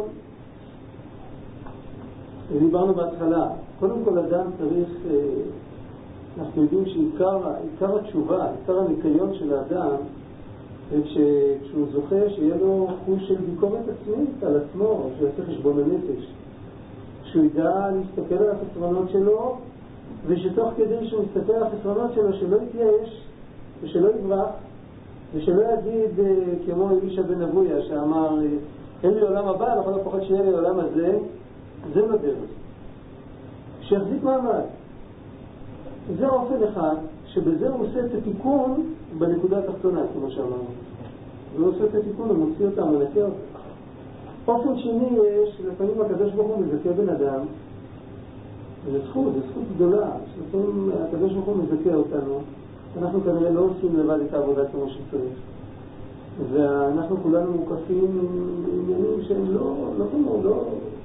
דיברנו בהתחלה, קודם כל אדם צריך, אנחנו יודעים שעיקר התשובה, עיקר הניקיון של האדם, כשהוא זוכה שיהיה לו חוש של ביקורת עצמית על עצמו, שיעשה חשבון הנפש, שהוא ידע להסתכל על החסרונות שלו, ושתוך כדי שהוא מסתכל על החסרונות שלו שלא יתייאש ושלא יברח ושלא יגיד כמו אלישע בן אבויה שאמר אין לי עולם הבא, לכל הפחות שיהיה לי עולם הזה, זה לא דרך, שיחזיק מעמד. זה אופן אחד שבזה הוא עושה את התיקון בנקודה התחתונה, כמו שאמרנו. הוא עושה את התיקון, הוא מוציא אותם, הוא נקה אותם. אופן שני יש, לפעמים הקדוש ברוך הוא מזכה בן אדם, זה זכות גדולה, שלפעמים הקדוש ברוך הוא מזכה אותנו, אנחנו כנראה לא עושים לבד את העבודה כמו שצריך. ואנחנו כולנו מוקפים עניינים שהם לא...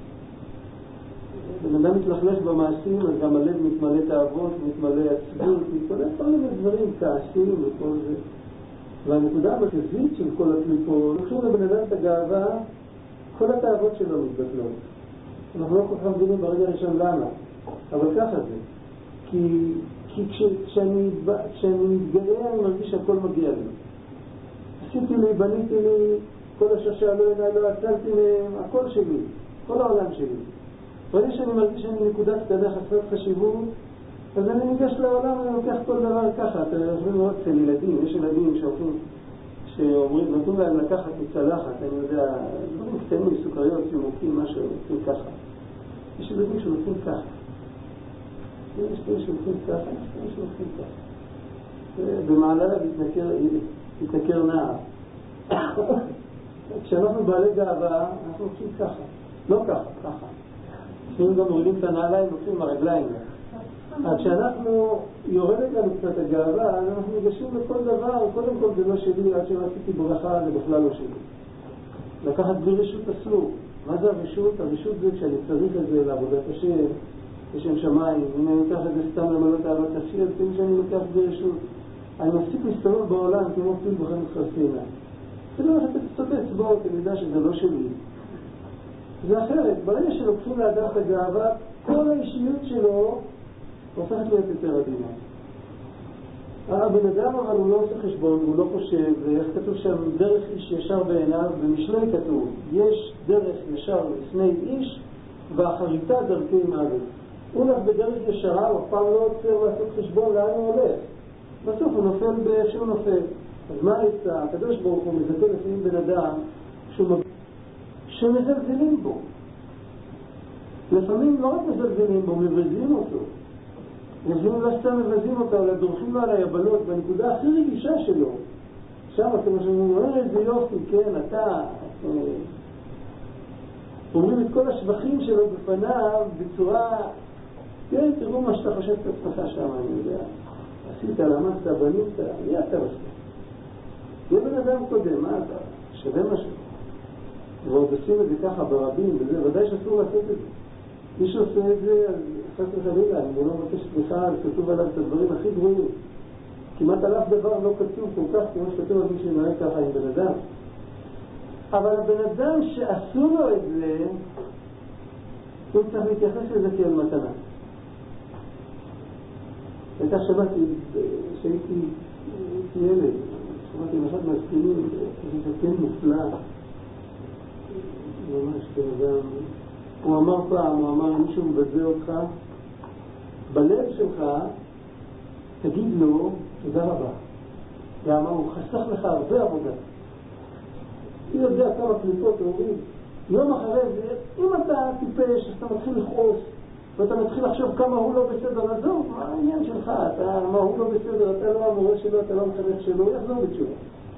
בן אדם מתלכלך במעשים, אז גם הלב מתמלא תאוות, מתמלא עצבות, מתמלא כל מיני דברים, כעסים וכל זה. והנקודה המרכזית של כל הקליפות, לוקחים לבן אדם את הגאווה, כל התאוות שלו מתבטלות. אנחנו לא כל כך מבינים ברגע הראשון למה, אבל ככה זה. כי כשאני מתגרה אני מרגיש שהכל מגיע לי. עשיתי לי, בניתי לי, כל השעה לא עיניי, לא עצלתי מהם, הכל שלי, כל העולם שלי. ברגע שאני מרגיש שאני נקודה קטנה חסרת חשיבות, אז אני ניגש לעולם ואני לוקח כל דבר ככה. אתם יכולים לראות אצל ילדים, יש ילדים שאומרים, נותנים להם לקחת מצלחת, אני יודע, דברים קטנים, סוכריות, צימוקים, משהו, נותנים ככה. יש ילדים שנותנים ככה. יש כאלה שנותנים ככה, יש כאלה שנותנים ככה. במעלה יתנקר נער. כשאנחנו בעלי גאווה, אנחנו לוקחים ככה. לא ככה, ככה. כשאנחנו גם מורידים את הנעליים, לוקחים מהרגליים. אז כשאנחנו יורדת לנו קצת הגאווה, אז אנחנו ניגשים לכל דבר, קודם כל זה לא שלי, עד שלא עשיתי ברכה, זה בכלל לא שלי. לקחת בלי רשות אסור. מה זה הרשות? הרשות זה כשאני צריך את זה לעבודת השם, לשם שמיים. אם אני לוקח את זה סתם למלא את אהבת נפשי, אז כאילו שאני לוקח בלי רשות. אני מפסיק להסתובב בעולם כמו פיל בחנות חרסינה. זה לא הולכת קצת אצבעות, אני יודע שזה לא שלי. זה אחרת. ברגע שלוקחים לאדם את הגאווה, כל האישיות שלו הופכת להיות יותר עדינה. הבן אדם אבל הוא לא עושה חשבון, הוא לא חושב, ואיך כתוב שם דרך איש ישר בעיניו, במשלי כתוב, יש דרך ישר לפני איש, ואחריתה דרכי מוות. הוא הולך בדרך ישרה, הוא אף פעם לא עוצר לעשות חשבון לאן הוא הולך. בסוף הוא נופל באיך שהוא נופל. אז מה יצא? הקדוש ברוך הוא מזכה לפעמים בן אדם שמזלזלים בו. לפעמים לא רק מזלזלים בו, מבזים אותו. לפעמים לא סתם מבזים אותו, אלא דורכים לו על היבלות בנקודה הכי רגישה שלו. שם אתם אומרים, איזה יופי, כן, אתה... אומרים את כל השבחים שלו בפניו בצורה... כן, תראו מה שאתה חושב את עצמך שם, אני יודע. עשית, למדת, בנית, מי אתה עושה? יהיה בן אדם קודם, מה אתה? שווה משהו. ועוד עושים את זה ככה ברבים, וזה ודאי שאסור לעשות את זה. מי שעושה את זה, אז חס וחלילה, אם הוא לא מבקש סליחה, אז כתוב עליו את הדברים הכי גרועים. כמעט על אף דבר לא כתוב כל כך, כמו שכתוב על מי שנראה ככה עם בן אדם. אבל הבן אדם שעשו לו את זה, הוא צריך להתייחס לזה כאל מתנה. הייתה שמעתי, שהייתי ילד, שמעתי עם אחד מהזקנים, זה זקן מופלא, ממש כאדם. הוא אמר פעם, הוא אמר, מישהו מבזה אותך, בלב שלך, תגיד לו, תודה רבה. למה? הוא חסך לך הרבה עבודה. הוא יודע כמה קליפות, הוא אומר, יום אחרי זה, אם אתה טיפש, אז אתה מתחיל לכעוס, ואתה מתחיל לחשוב כמה הוא לא בסדר, עזוב, מה העניין שלך? מה הוא לא בסדר, אתה לא המורה שלו, אתה לא מחנך שלו, יחזור בתשובה.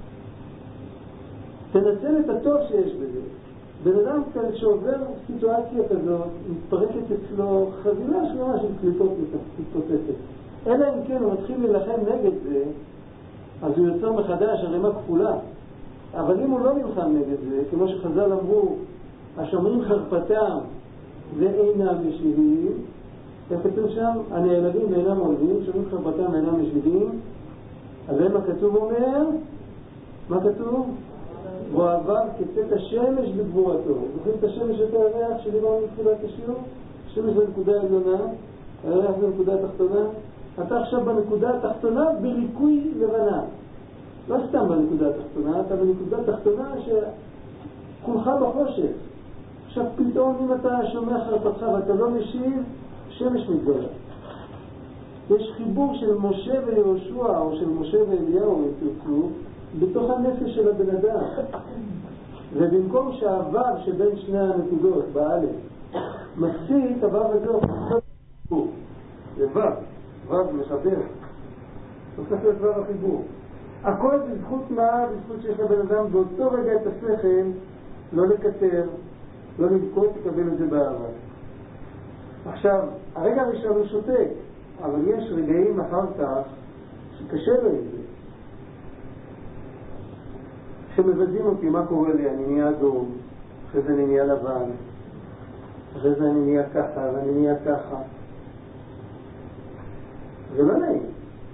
תנצל את הטוב שיש בזה. בן אדם כאן שעובר סיטואציה כזאת, מתפרקת אצלו חבילה שלמה של קליפות מתפוצצת. אלא אם כן הוא מתחיל להילחם נגד זה, אז הוא יוצר מחדש ערימה כפולה. אבל אם הוא לא נלחם נגד זה, כמו שחז"ל אמרו, השומרים חרפתם ואינם ישירים, כתוב שם, הנעלבים אינם עולבים, שומעים חרבתם אינם משיבים. עליהם הכתוב אומר, מה כתוב? ואוהביו כצאת השמש בגבורתו. זוכרים את השמש את הירח שדיברנו בתחילת השיעור? השמש בנקודה העליונה, הירח בנקודה התחתונה. אתה עכשיו בנקודה התחתונה בריקוי לבנה. לא סתם בנקודה התחתונה, אתה בנקודה התחתונה שכולך בחושך. עכשיו פתאום אם אתה שומע חרפתך ואתה לא משיב, שמש מתגלה. יש חיבור של משה ויהושע או של משה ואליהו אם תרצו בתוך הנפש של הבן אדם. ובמקום שהוו שבין שני הנקודות באלף מפסיק, הוו הזה הופך זה וו מחבר, הופך להיות וו החיבור. הכל בזכות מה? בזכות שיש לבן אדם באותו רגע את השכל לא לקטר, לא לבכות, תקבל את זה באהבה. עכשיו, הרגע הראשון הוא שותק, אבל יש רגעים אחר כך שקשה לו את זה. כשמבזים אותי, מה קורה לי? אני נהיה אדום, אחרי זה אני נהיה לבן, אחרי זה אני נהיה ככה ואני נהיה ככה. זה לא נעים.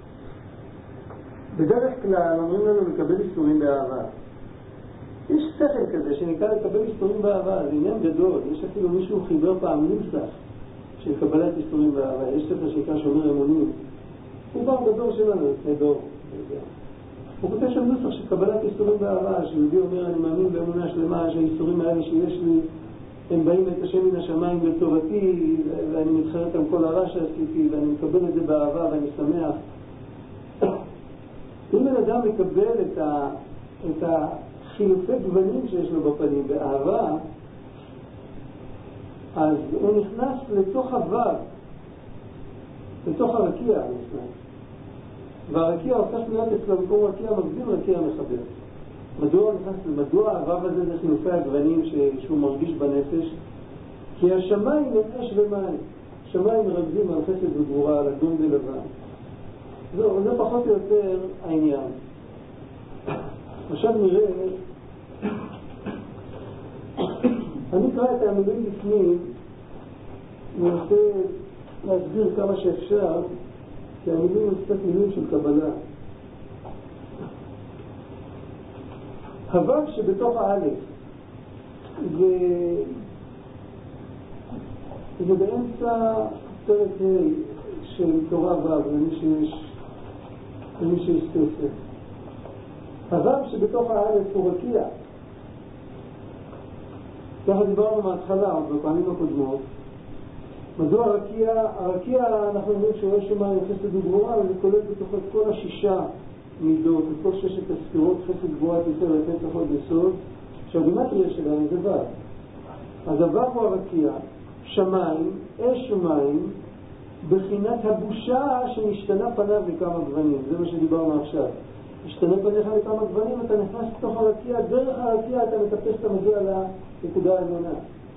בדרך כלל אומרים לנו לקבל איסורים באהבה. יש שכל כזה שנקרא לקבל איסורים באהבה, זה עניין גדול. יש אפילו מישהו חיבר פעם נוסח של קבלת איסורים באהבה. יש ספר שנקרא שומר אמונים. הוא בא בדור שלנו, לפני דור. הוא כותב שם נוסח של קבלת איסורים באהבה, שיהודי אומר, אני מאמין באמונה שלמה שהאיסורים האלה שיש לי, הם באים את השם מן השמיים לטובתי, ואני מתחרט על כל הרע שעשיתי, ואני מקבל את זה באהבה ואני שמח. אם בן אדם מקבל את החילופי גוונים שיש לו בפנים באהבה, אז הוא נכנס לתוך הוו, לתוך הרקיע הוא נכנס. והרקיע הופך להיות אצלו במקום רקיע מקביל רקיע מחבר. מדוע הוו הזה זה חילופי הגוונים שהוא מרגיש בנפש? כי השמיים הם אש ומים. שמיים מרמזים על חסד וגבורה, על אדום ולבן. זה פחות או יותר העניין. עכשיו נראה, אני אקרא את המילים בפנים, אני רוצה להסביר כמה שאפשר, כי המילים הם קצת מילים של קבלה. הוו שבתוך האלף, זה באמצע פרק ה' של תורה ו', למי שיש ספר. הוו שבתוך האלף הוא רקיע. ככה דיברנו מההתחלה, בפעמים הקודמות. מדוע הרקיע אנחנו אומרים שהוא שמיים חסד וגבורה, וזה כולל בתוך את כל השישה מידות, את כל ששת הספירות, חסד גבורה תפארת נצח הוד יסוד, שהגימטריה שלהם זה ו'. אז הו' הוא הרקיע, שמיים, אש ומים, בחינת הבושה שנשתנה פניו לכמה גוונים. זה מה שדיברנו עכשיו. השתנה פניך לכמה גוונים, אתה נכנס לתוך הרקיע, דרך הרקיע אתה מטפס, אתה מגיע לנקודה העליונה.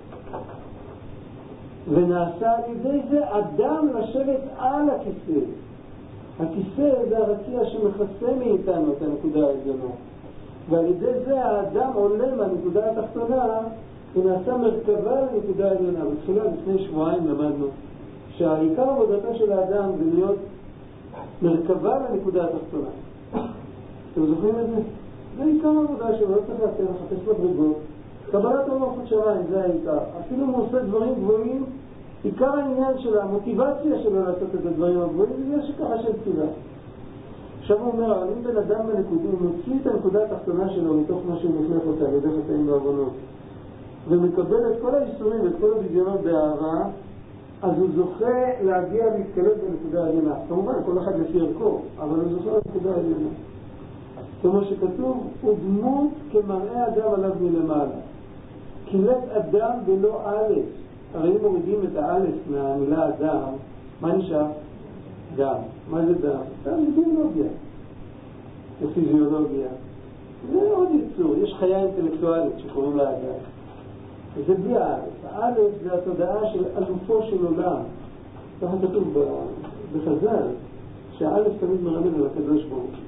ונעשה על ידי זה אדם לשבת על הכיסא. הכיסא זה הרקיע שמכסה מאיתנו את הנקודה העליונה. ועל ידי זה האדם עולה מהנקודה התחתונה ונעשה מרכבה לנקודה העליונה. בתחילה לפני שבועיים למדנו שהעיקר עבודתו של האדם זה להיות מרכבה לנקודה התחתונה. אתם זוכרים את זה? זה עיקר העבודה שלו, לא צריך להצליח לחפש מדרגות. קבלת המלכות שמיים, זה העיקר. אפילו אם הוא עושה דברים גבוהים, עיקר העניין של המוטיבציה שלו לעשות את הדברים הגבוהים, זה שככה של תפילה. עכשיו הוא אומר, אם בן אדם בנקודה, הוא מוציא את הנקודה התחתונה שלו מתוך מה שהוא מפלח אותה, על ידי חטאים ועוונות, ומקבל את כל האיסורים ואת כל הבדיונות באהבה, אז הוא זוכה להגיע להתקלט בנקודה העליונה. כמובן, כל אחד לפי ערכו, אבל הוא זוכה לנקודה העליונה. כמו שכתוב, הוא דמות כמראה אדם עליו מלמעלה. קילט אדם ולא א'. הרי אם מורידים את האלף מהמילה אדם, מה נשאר? דם. מה זה דם? דם זה ביולוגיה. זה פיזיולוגיה. זה עוד יצור. יש חיה אינטלקטואלית שקוראים לה אדם. וזה בלי האלף. האלף זה התודעה של אלופו של עולם. ככה כתוב בחז"ל, שהאלף תמיד מרמז על הקדוש ברוך הוא.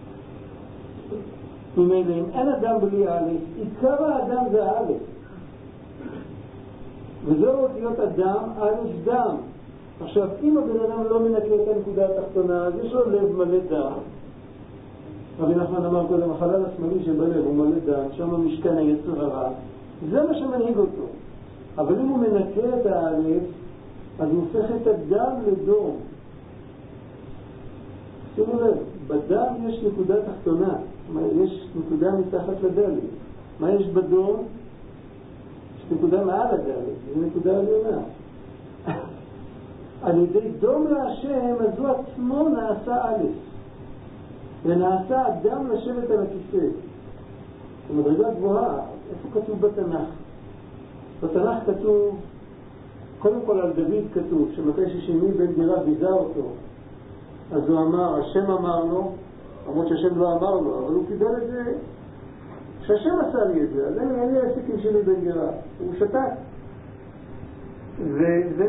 ממילא, אם אין אדם בלי האלף, עיקר האדם זה האלף. וזהו אותיות אדם, אלף דם. עכשיו, אם הבן אדם לא מנקה את הנקודה התחתונה, אז יש לו לב מלא דם. רבי נחמן אמר קודם, החלל השמאלי שבלב הוא מלא דם, שם משכן היצר הרע. זה מה שמנהיג אותו. אבל אם הוא מנקה את האלף, אז הוא הופך את הדם לדום. שימו לב, בדם יש נקודה תחתונה, יש נקודה מתחת לדלת. מה יש בדום? יש נקודה מעל הדלת, זו נקודה עליונה. על ידי דום להשם, אז הוא עצמו נעשה א', ונעשה אדם לשבת על הכיסא. זו מדרגה גבוהה. איפה כתוב בתנ"ך? בתנ"ך כתוב, קודם כל על דוד כתוב, שמתי ששמעי בן גרה ויזה אותו, אז הוא אמר, השם אמר לו, למרות שהשם לא אמר לו, אבל הוא קיבל את זה, שהשם עשה לי את זה, אז אין לי עסק עם שמעי בן גרה, הוא שתק. וזה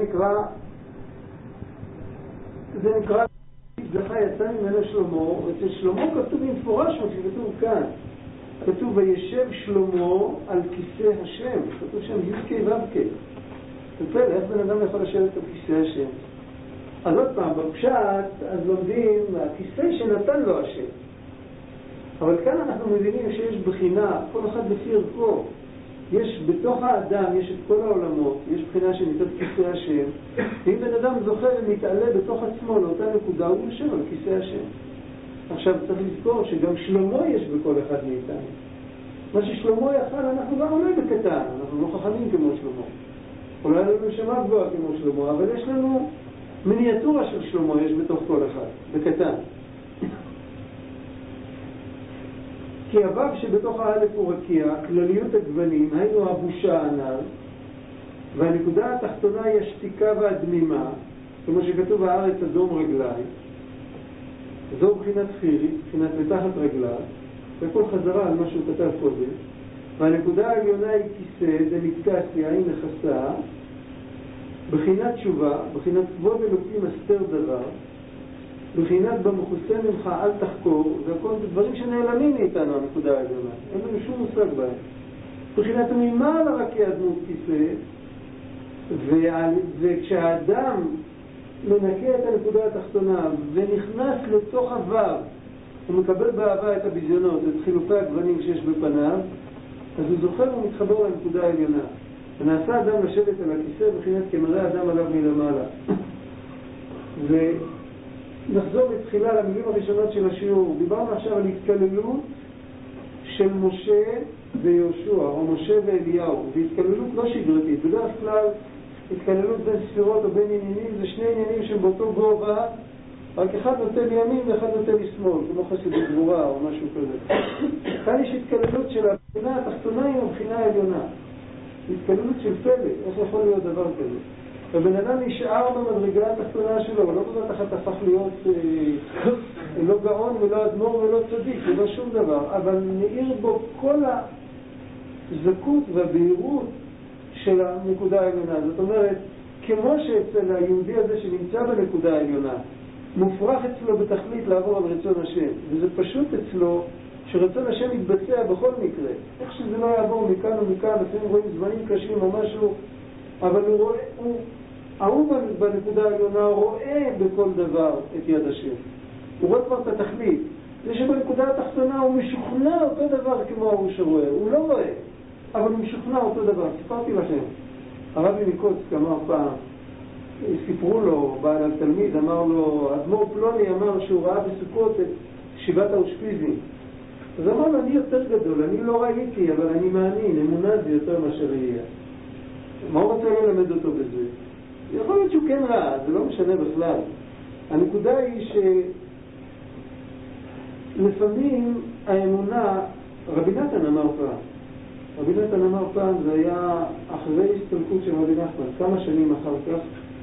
נקרא, זכה יצא ממנו שלמה, אצל שלמה כתוב במפורש מה שכתוב כאן, כתוב וישב שלמה על כיסא השם, כתוב שם י"ק ו"ק. תפל, איך בן אדם יכול לשבת על כיסא השם? אז עוד פעם, בפשט, אז לומדים הכיסא שנתן לו השם. אבל כאן אנחנו מבינים שיש בחינה, כל אחד לפי ערכו. יש בתוך האדם, יש את כל העולמות, יש בחינה שניתנת כיסא השם, ואם בן אדם זוכה ומתעלה בתוך עצמו לאותה נקודה, הוא יושב על כיסא השם. עכשיו צריך לזכור שגם שלמה יש בכל אחד מאיתנו. מה ששלמה יכל, אנחנו גם עולה בקטן, אנחנו לא חכמים כמו שלמה. אולי לא נשמה גבוהה כמו שלמה, אבל יש לנו מיניאטורה של שלמה, יש בתוך כל אחד, בקטן. כי הוו שבתוך האלף הוא רקיע, כלליות הגוונים, היינו הבושה הנ"ל, והנקודה התחתונה היא השתיקה והדמימה, כמו שכתוב הארץ אדום רגלי, זו בחינת חירי, בחינת מתחת רגליו, וכל חזרה על מה שהוא כתב קודם, והנקודה העליונה היא כיסא, זה מתקסיה, היא נכסה, בחינת תשובה, בחינת כבוד אלוקים אסתר דבר, בחינת במחוסה ממך אל תחקור, זה הכל דברים שנעלמים מאיתנו הנקודה העליונה, אין לנו שום מושג בהם. בחינת ממעל הרקיע דמות כיסא, וכשהאדם מנקה את הנקודה התחתונה ונכנס לתוך הוו, הוא מקבל באהבה את הביזיונות, את חילופי הגוונים שיש בפניו, אז הוא זוכר ומתחבר לנקודה העליונה. ונעשה אדם לשבת על הכיסא בחינת כמראה אדם עליו מלמעלה. ונחזור לתחילה למילים הראשונות של השיעור. דיברנו עכשיו על התקללות של משה ויהושע, או משה ואליהו. והתקללות לא שגרתית. בדרך כלל התקללות בין ספירות או בין עניינים זה שני עניינים שהם באותו גובה, רק אחד נוטה לימין ואחד נוטה לשמאל, כמו חסידות גבורה או משהו כזה. כאן יש התקללות של הבחינה התחתונה עם הבחינה העליונה. התקללות של פלא, איך יכול להיות דבר כזה? הבן אדם נשאר במדרגה התחתונה שלו, לא בבת אחת הפך להיות לא גאון ולא אדמו"ר ולא צדיק, ולא שום דבר, אבל מאיר בו כל הזכות והבהירות של הנקודה העליונה. זאת אומרת, כמו שאצל היהודי הזה שנמצא בנקודה העליונה, מופרח אצלו בתכלית לעבור על רצון השם, וזה פשוט אצלו שרצון השם יתבצע בכל מקרה. איך שזה לא יעבור מכאן ומכאן, לפעמים רואים זמנים קשים או משהו, אבל הוא בנקודה העליונה רואה בכל דבר את יד השם. הוא רואה כבר את התכלית. זה שבנקודה התחתונה הוא משוכנע אותו דבר כמו הוא שרואה. הוא לא רואה, אבל הוא משוכנע אותו דבר. סיפרתי לכם, הרבי מקוצק אמר פעם, סיפרו לו, בא אליו תלמיד, אמר לו, אדמו"ר פלוני אמר שהוא ראה בסוכות את שבעת האושפיזים. אז אמר לו, אני יותר גדול, אני לא ראיתי, אבל אני מאמין, אמונה זה יותר מאשר ראייה. מה הוא רוצה ללמד אותו בזה? יכול להיות שהוא כן ראה, זה לא משנה בכלל. הנקודה היא שלפעמים האמונה, רבי נתן אמר פעם, זה היה אחרי הסתלקות של רבי נחמן, כמה שנים אחר כך,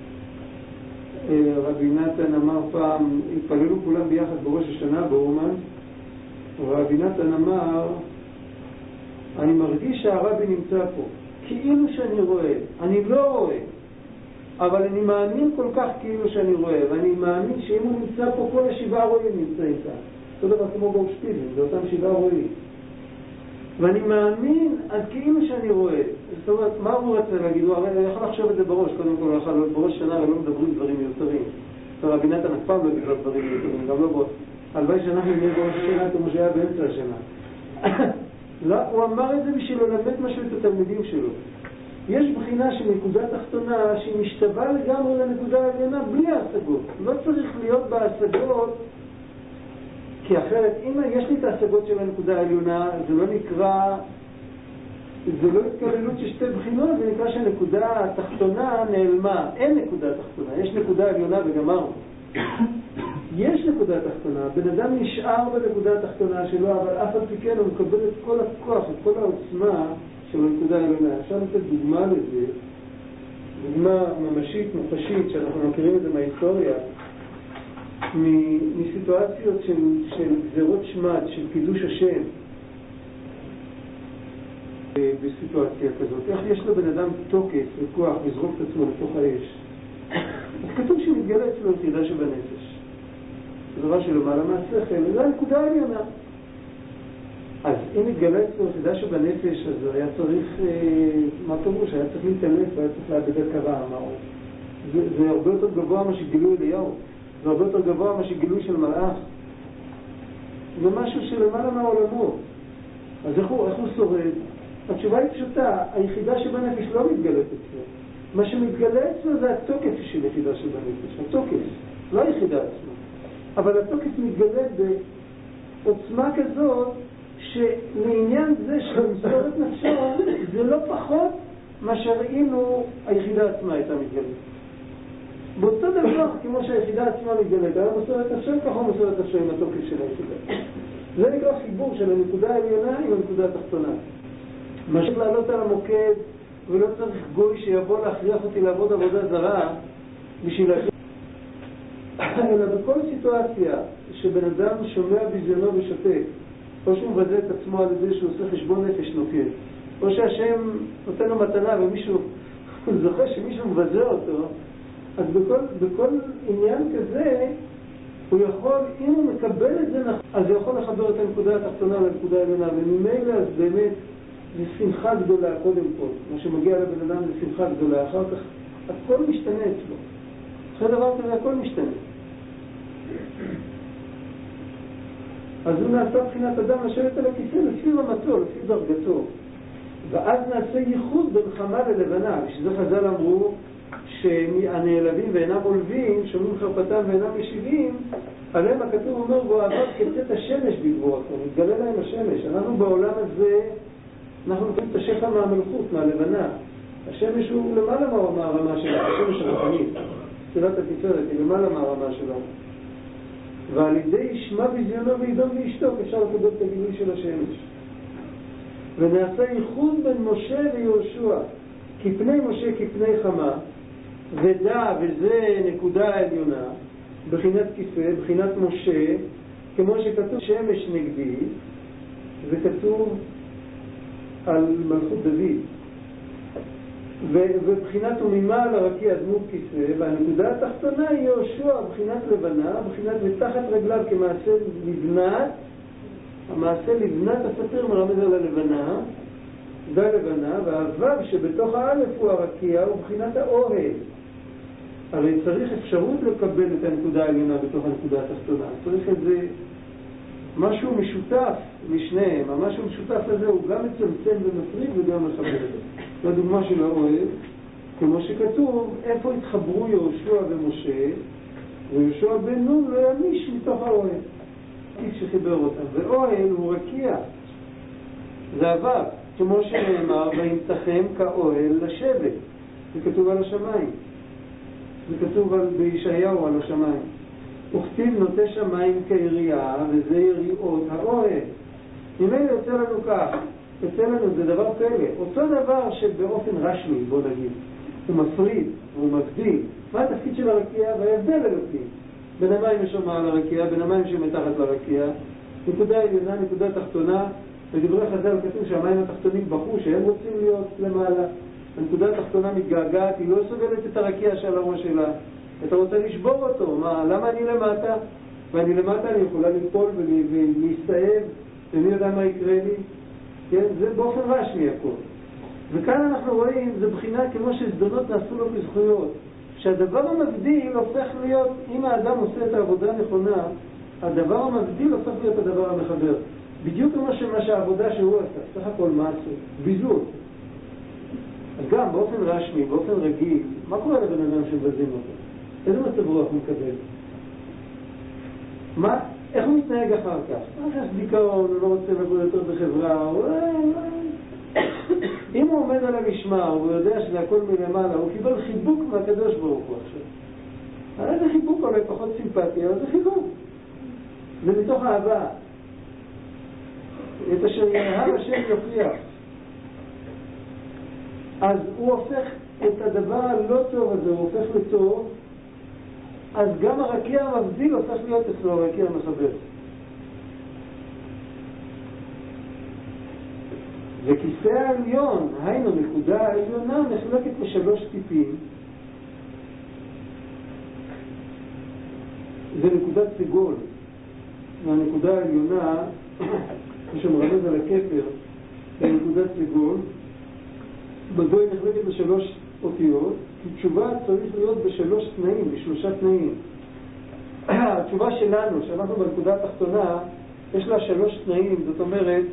רבי נתן אמר פעם, התפללו כולם ביחד בראש השנה באומן, ורבי נתן אמר, אני מרגיש שהרבי נמצא פה, כאילו שאני רואה, אני לא רואה, אבל אני מאמין כל כך כאילו שאני רואה, ואני מאמין שאם הוא נמצא פה, כל השבעה רואים נמצאים כאן. אותו דבר כמו באושפיזם, זה אותם שבעה רואים. ואני מאמין עד כאילו שאני רואה. זאת אומרת, מה הוא רצה להגיד? הוא יכול לחשוב את זה בראש. קודם כל, הוא יכול בראש שנה, הרי לא מדברים דברים מיותרים. רבי נתן אף פעם לא דיבר דברים מיותרים, גם לא בראש. הלוואי שאנחנו נהיה בראש השנה כמו שהיה באמצע השנה. לא, הוא אמר את זה בשביל ללמד משהו את התלמידים שלו. יש בחינה של נקודה תחתונה שהיא משתווה לגמרי לנקודה העליונה בלי ההשגות. לא צריך להיות בהשגות, כי אחרת, אם יש לי את ההשגות של הנקודה העליונה, זה לא נקרא, זה לא התקללות של שתי בחינות, זה נקרא שהנקודה התחתונה נעלמה. אין נקודה תחתונה, יש נקודה עליונה וגמרנו. יש נקודה תחתונה, בן אדם נשאר בנקודה התחתונה שלו, אבל אף על פי כן הוא מקבל את כל הכוח, את כל העוצמה של הנקודה העליונה. אפשר לתת דוגמה לזה, דוגמה ממשית, מוחשית, שאנחנו מכירים את זה מההיסטוריה, מסיטואציות של גזירות שמד, של קידוש השם, בסיטואציה כזאת. איך יש לבן אדם תוקף וכוח לזרוק את עצמו לתוך האש? אז כתוב שמתגלה אצלו יחידה שבנפש. זה דבר שלמעלה מהשכל, זה הנקודה העליונה. אז אם מתגלה אצלו יחידה שבנפש, אז היה צריך, מה פירוש? היה צריך להתעלף והיה צריך לאבד הכרה, אמרו. זה הרבה יותר גבוה מה שגילוי אליהו. זה הרבה יותר גבוה מה שגילוי של מלאך. זה משהו שלמעלה מהעולמות. אז איך הוא שורד? התשובה היא פשוטה, היחידה שבנפש לא מתגלית אצלו. מה שמתגלה אצלו זה התוקף של יחידה שבנפש, התוקף, לא היחידה עצמה. אבל התוקף מתגלה בעוצמה כזאת, שלעניין זה שלמסור את נפשו, זה לא פחות מה שראינו היחידה עצמה הייתה מתגלית. באותו דבר, כמו שהיחידה עצמה מתגלית, היה מוסר את נפשו, ככה הוא מוסר את נפשו עם התוקף של היחידה. זה נקרא חיבור של הנקודה העליונה עם הנקודה התחתונה. משהו לעלות על המוקד, ולא צריך גוי שיבוא להכריח אותי לעבוד עבודה זרה בשביל להכריח. אלא בכל סיטואציה שבן אדם שומע בזיונו ושותק, או שהוא מבזה את עצמו על ידי שהוא עושה חשבון נפש נוקב, או שהשם נותן לו מתנה ומישהו זוכה שמישהו מבזה אותו, אז בכל עניין כזה הוא יכול, אם הוא מקבל את זה נכון, אז הוא יכול לחבר את הנקודה התחתונה לנקודה העליונה, וממילא אז באמת זה שמחה גדולה קודם כל. מה שמגיע לבן אדם זה שמחה גדולה, אחר כך הכל משתנה אצלו. אחרי דבר כזה הכל משתנה. אז הוא נעשה בחינת אדם לשבת על הכיסא לפי רמתו, לפי דרגתו. ואז נעשה ייחוד בין חמה ללבנה. ושזה חז"ל אמרו שהנעלבים ואינם עולבים, שומעים חרפתם ואינם משיבים, עליהם הכתוב אומר בו עבד כצאת השמש בגבורתו, מתגלה להם השמש. אנחנו בעולם הזה, אנחנו מקבלים את השפע מהמלכות, מהלבנה. השמש הוא למעלה מהרמה שלנו, השמש הרוחנית. ספירת התפארת היא למעלה מהרמה שלנו. ועל ידי ישמע בזיונו וידום וישתוק אפשר לקבל את הגילוי של השמש. ונעשה ייחוד בין משה ויהושע, כפני משה כפני חמה, ודע וזה נקודה העליונה, בחינת כיסא, בחינת משה, כמו שכתוב שמש נגדי, וכתוב על מלכות דוד. ובחינת וממעל הרקיע דמות כיסא, והנקודה התחתונה היא יהושע, בחינת לבנה, בחינת ותחת רגליו כמעשה לבנת, המעשה לבנת הספר מרמז על הלבנה, והלבנה, והוו שבתוך האלף הוא הרקיע, ובחינת האוהל. הרי צריך אפשרות לקבל את הנקודה העליונה בתוך הנקודה התחתונה. צריך את זה משהו משותף לשניהם. המשהו משותף הזה הוא גם מצמצם ומפריד וגם מחבר. זו הדוגמה של האוהל, כמו שכתוב, איפה התחברו יהושע ומשה, ויהושע בן נון לא ימיש מתוך האוהל. כיף שחיבר אותם. ואוהל הוא רקיע. זה עבר, כמו שנאמר, וימצאכם כאוהל לשבת. זה כתוב על השמיים. זה כתוב בישעיהו על השמיים. וכתיב נוטה שמיים כעירייה, וזה יריעות האוהל. ממילא יוצא לנו כך, יוצא לנו זה דבר פלא. אותו דבר שבאופן רשמי, בוא נגיד, הוא מפריד, הוא מבדיל. מה התפקיד של הרקיע? וההבדל אלוקים. בין המים יש מעל הרקיע, בין המים שמתחת לרקיע. נקודה עליונה, נקודה תחתונה. בדברי חז"ל כתוב שהמים התחתונים בחו שהם רוצים להיות למעלה. הנקודה התחתונה מתגעגעת, היא לא סובלת את הרקיע של הראש שלה. אתה רוצה לשבור אותו, מה? למה אני למטה? ואני למטה אני יכולה ליפול ולהסתאב, ומי יודע מה יקרה לי? כן? זה באופן רשמי הכל. וכאן אנחנו רואים, זה בחינה כמו שזדונות נעשו לו בזכויות. שהדבר המבדיל הופך להיות, אם האדם עושה את העבודה הנכונה, הדבר המבדיל הופך להיות הדבר המחבר. בדיוק כמו מה שהעבודה שהוא עשה, סך הכל מעשה, ביזור. אז גם באופן רשמי, באופן רגיל, מה קורה לבן אדם שמבזים אותו? איזה מצב רוח הוא מקבל? מה? איך הוא מתנהג אחר כך? יש דיכאון, הוא לא רוצה לבוא יותר בחברה, אם הוא עומד על המשמר, הוא יודע שזה הכל מלמעלה, הוא קיבל חיבוק מהקדוש ברוך הוא עכשיו. איזה חיבוק אולי פחות סימפטי, אבל זה חיבוק. זה מתוך אהבה. את אשר יאהב השם יוכיח. אז הוא הופך את הדבר הלא טוב הזה, הוא הופך לטוב, אז גם הרקיע המבדיל הופך להיות אצלו הרקיע המחבר. וכיסא העליון, היינו נקודה העליונה, נחלקת לשלוש טיפים. זה נקודת סגול. והנקודה העליונה, שמרמז על הכתר, זה נקודת סגול. בזו היא נחלקת לשלוש אותיות, כי תשובה צריך להיות בשלוש תנאים, בשלושה תנאים. התשובה שלנו, שאנחנו בנקודה התחתונה, יש לה שלוש תנאים, זאת אומרת,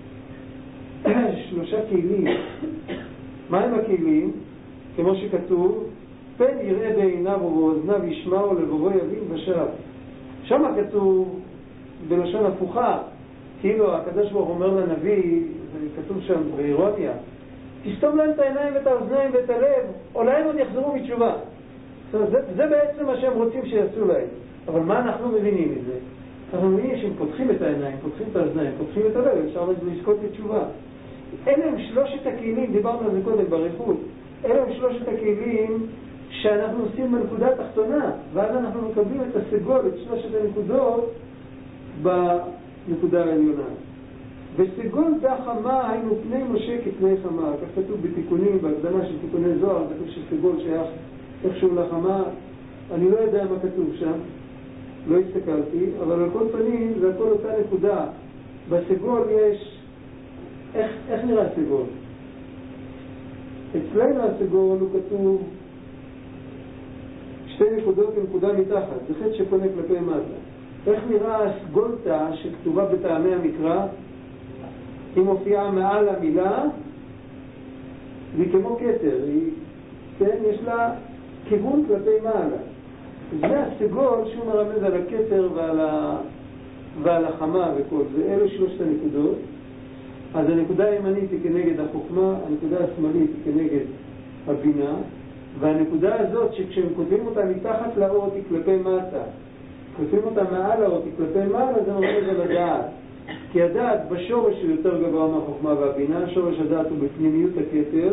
שלושה כלים. מה הם הכלים? כמו שכתוב, פן יראה בעיניו ובאוזניו ישמע ולבבו יבין ושב. שם כתוב בלשון הפוכה, כאילו הקדוש ברוך הוא אומר לנביא, זה כתוב שם באירוניה, תסתום להם את העיניים ואת האוזניים ואת הלב, אולי הם עוד יחזרו בתשובה. זה בעצם מה שהם רוצים שיעשו להם. אבל מה אנחנו מבינים מזה? אנחנו מבינים שהם פותחים את העיניים, פותחים את האוזניים, פותחים את הלב, אפשר לזכות לתשובה. אלה הם שלושת הכלים, דיברנו על זה קודם בריחות, אלה הם שלושת הכלים שאנחנו עושים בנקודה התחתונה, ואז אנחנו מקבלים את הסגול, את שלושת הנקודות בנקודה העליונה. וסגול דה חמה היינו פני משה כפני חמה, כך כתוב בתיקונים, בהקדמה של תיקוני זוהר, כתוב שסגול שייך איכשהו לחמה, אני לא יודע מה כתוב שם, לא הסתכלתי, אבל על כל פנים זה הכל אותה נקודה. בסגול יש, איך נראה הסגול? אצלנו הסגול הוא כתוב שתי נקודות ונקודה מתחת, זה חץ שפונה כלפי מטה. איך נראה הסגולתה שכתובה בטעמי המקרא? היא מופיעה מעל המילה, והיא כמו כתר, כן, יש לה כיוון כלפי מעלה. זה הסגול שהוא מרמז על הכתר ועל החמה וכל זה. אלה שלושת הנקודות. אז הנקודה הימנית היא כנגד החוכמה, הנקודה השמאלית היא כנגד הבינה, והנקודה הזאת שכשהם כותבים אותה מתחת לאות היא כלפי מטה, כותבים אותה מעל האות היא כלפי מעלה, זה מרמז על הדעת. כי הדעת בשורש הוא יותר גבוה מהחוכמה והבינה, שורש הדעת הוא בפנימיות הכתר,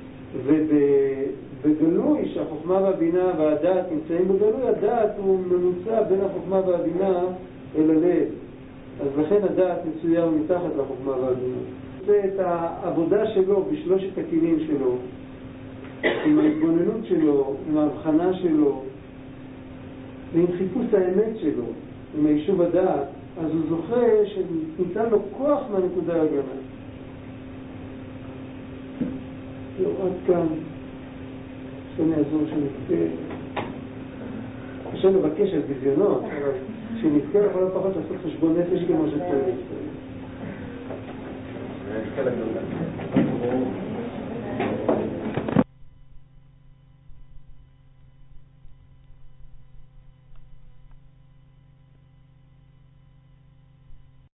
ובגלוי שהחוכמה והבינה והדעת נמצאים בגלוי, הדעת הוא ממוצע בין החוכמה והבינה אל הלב. אז לכן הדעת מצויר מתחת לחוכמה והבינה. זה את העבודה שלו בשלושת הכלים שלו, עם ההתבוננות שלו, עם ההבחנה שלו, ועם חיפוש האמת שלו, עם היישוב הדעת, אז הוא זוכה שניתן לו כוח מהנקודה העליונה. זהו, עד כאן. שאני אעזור שנזכה. קשה לבקש על דמיונות, אבל שנזכה לכל הפחות לעשות חשבון נפש כמו שצריך.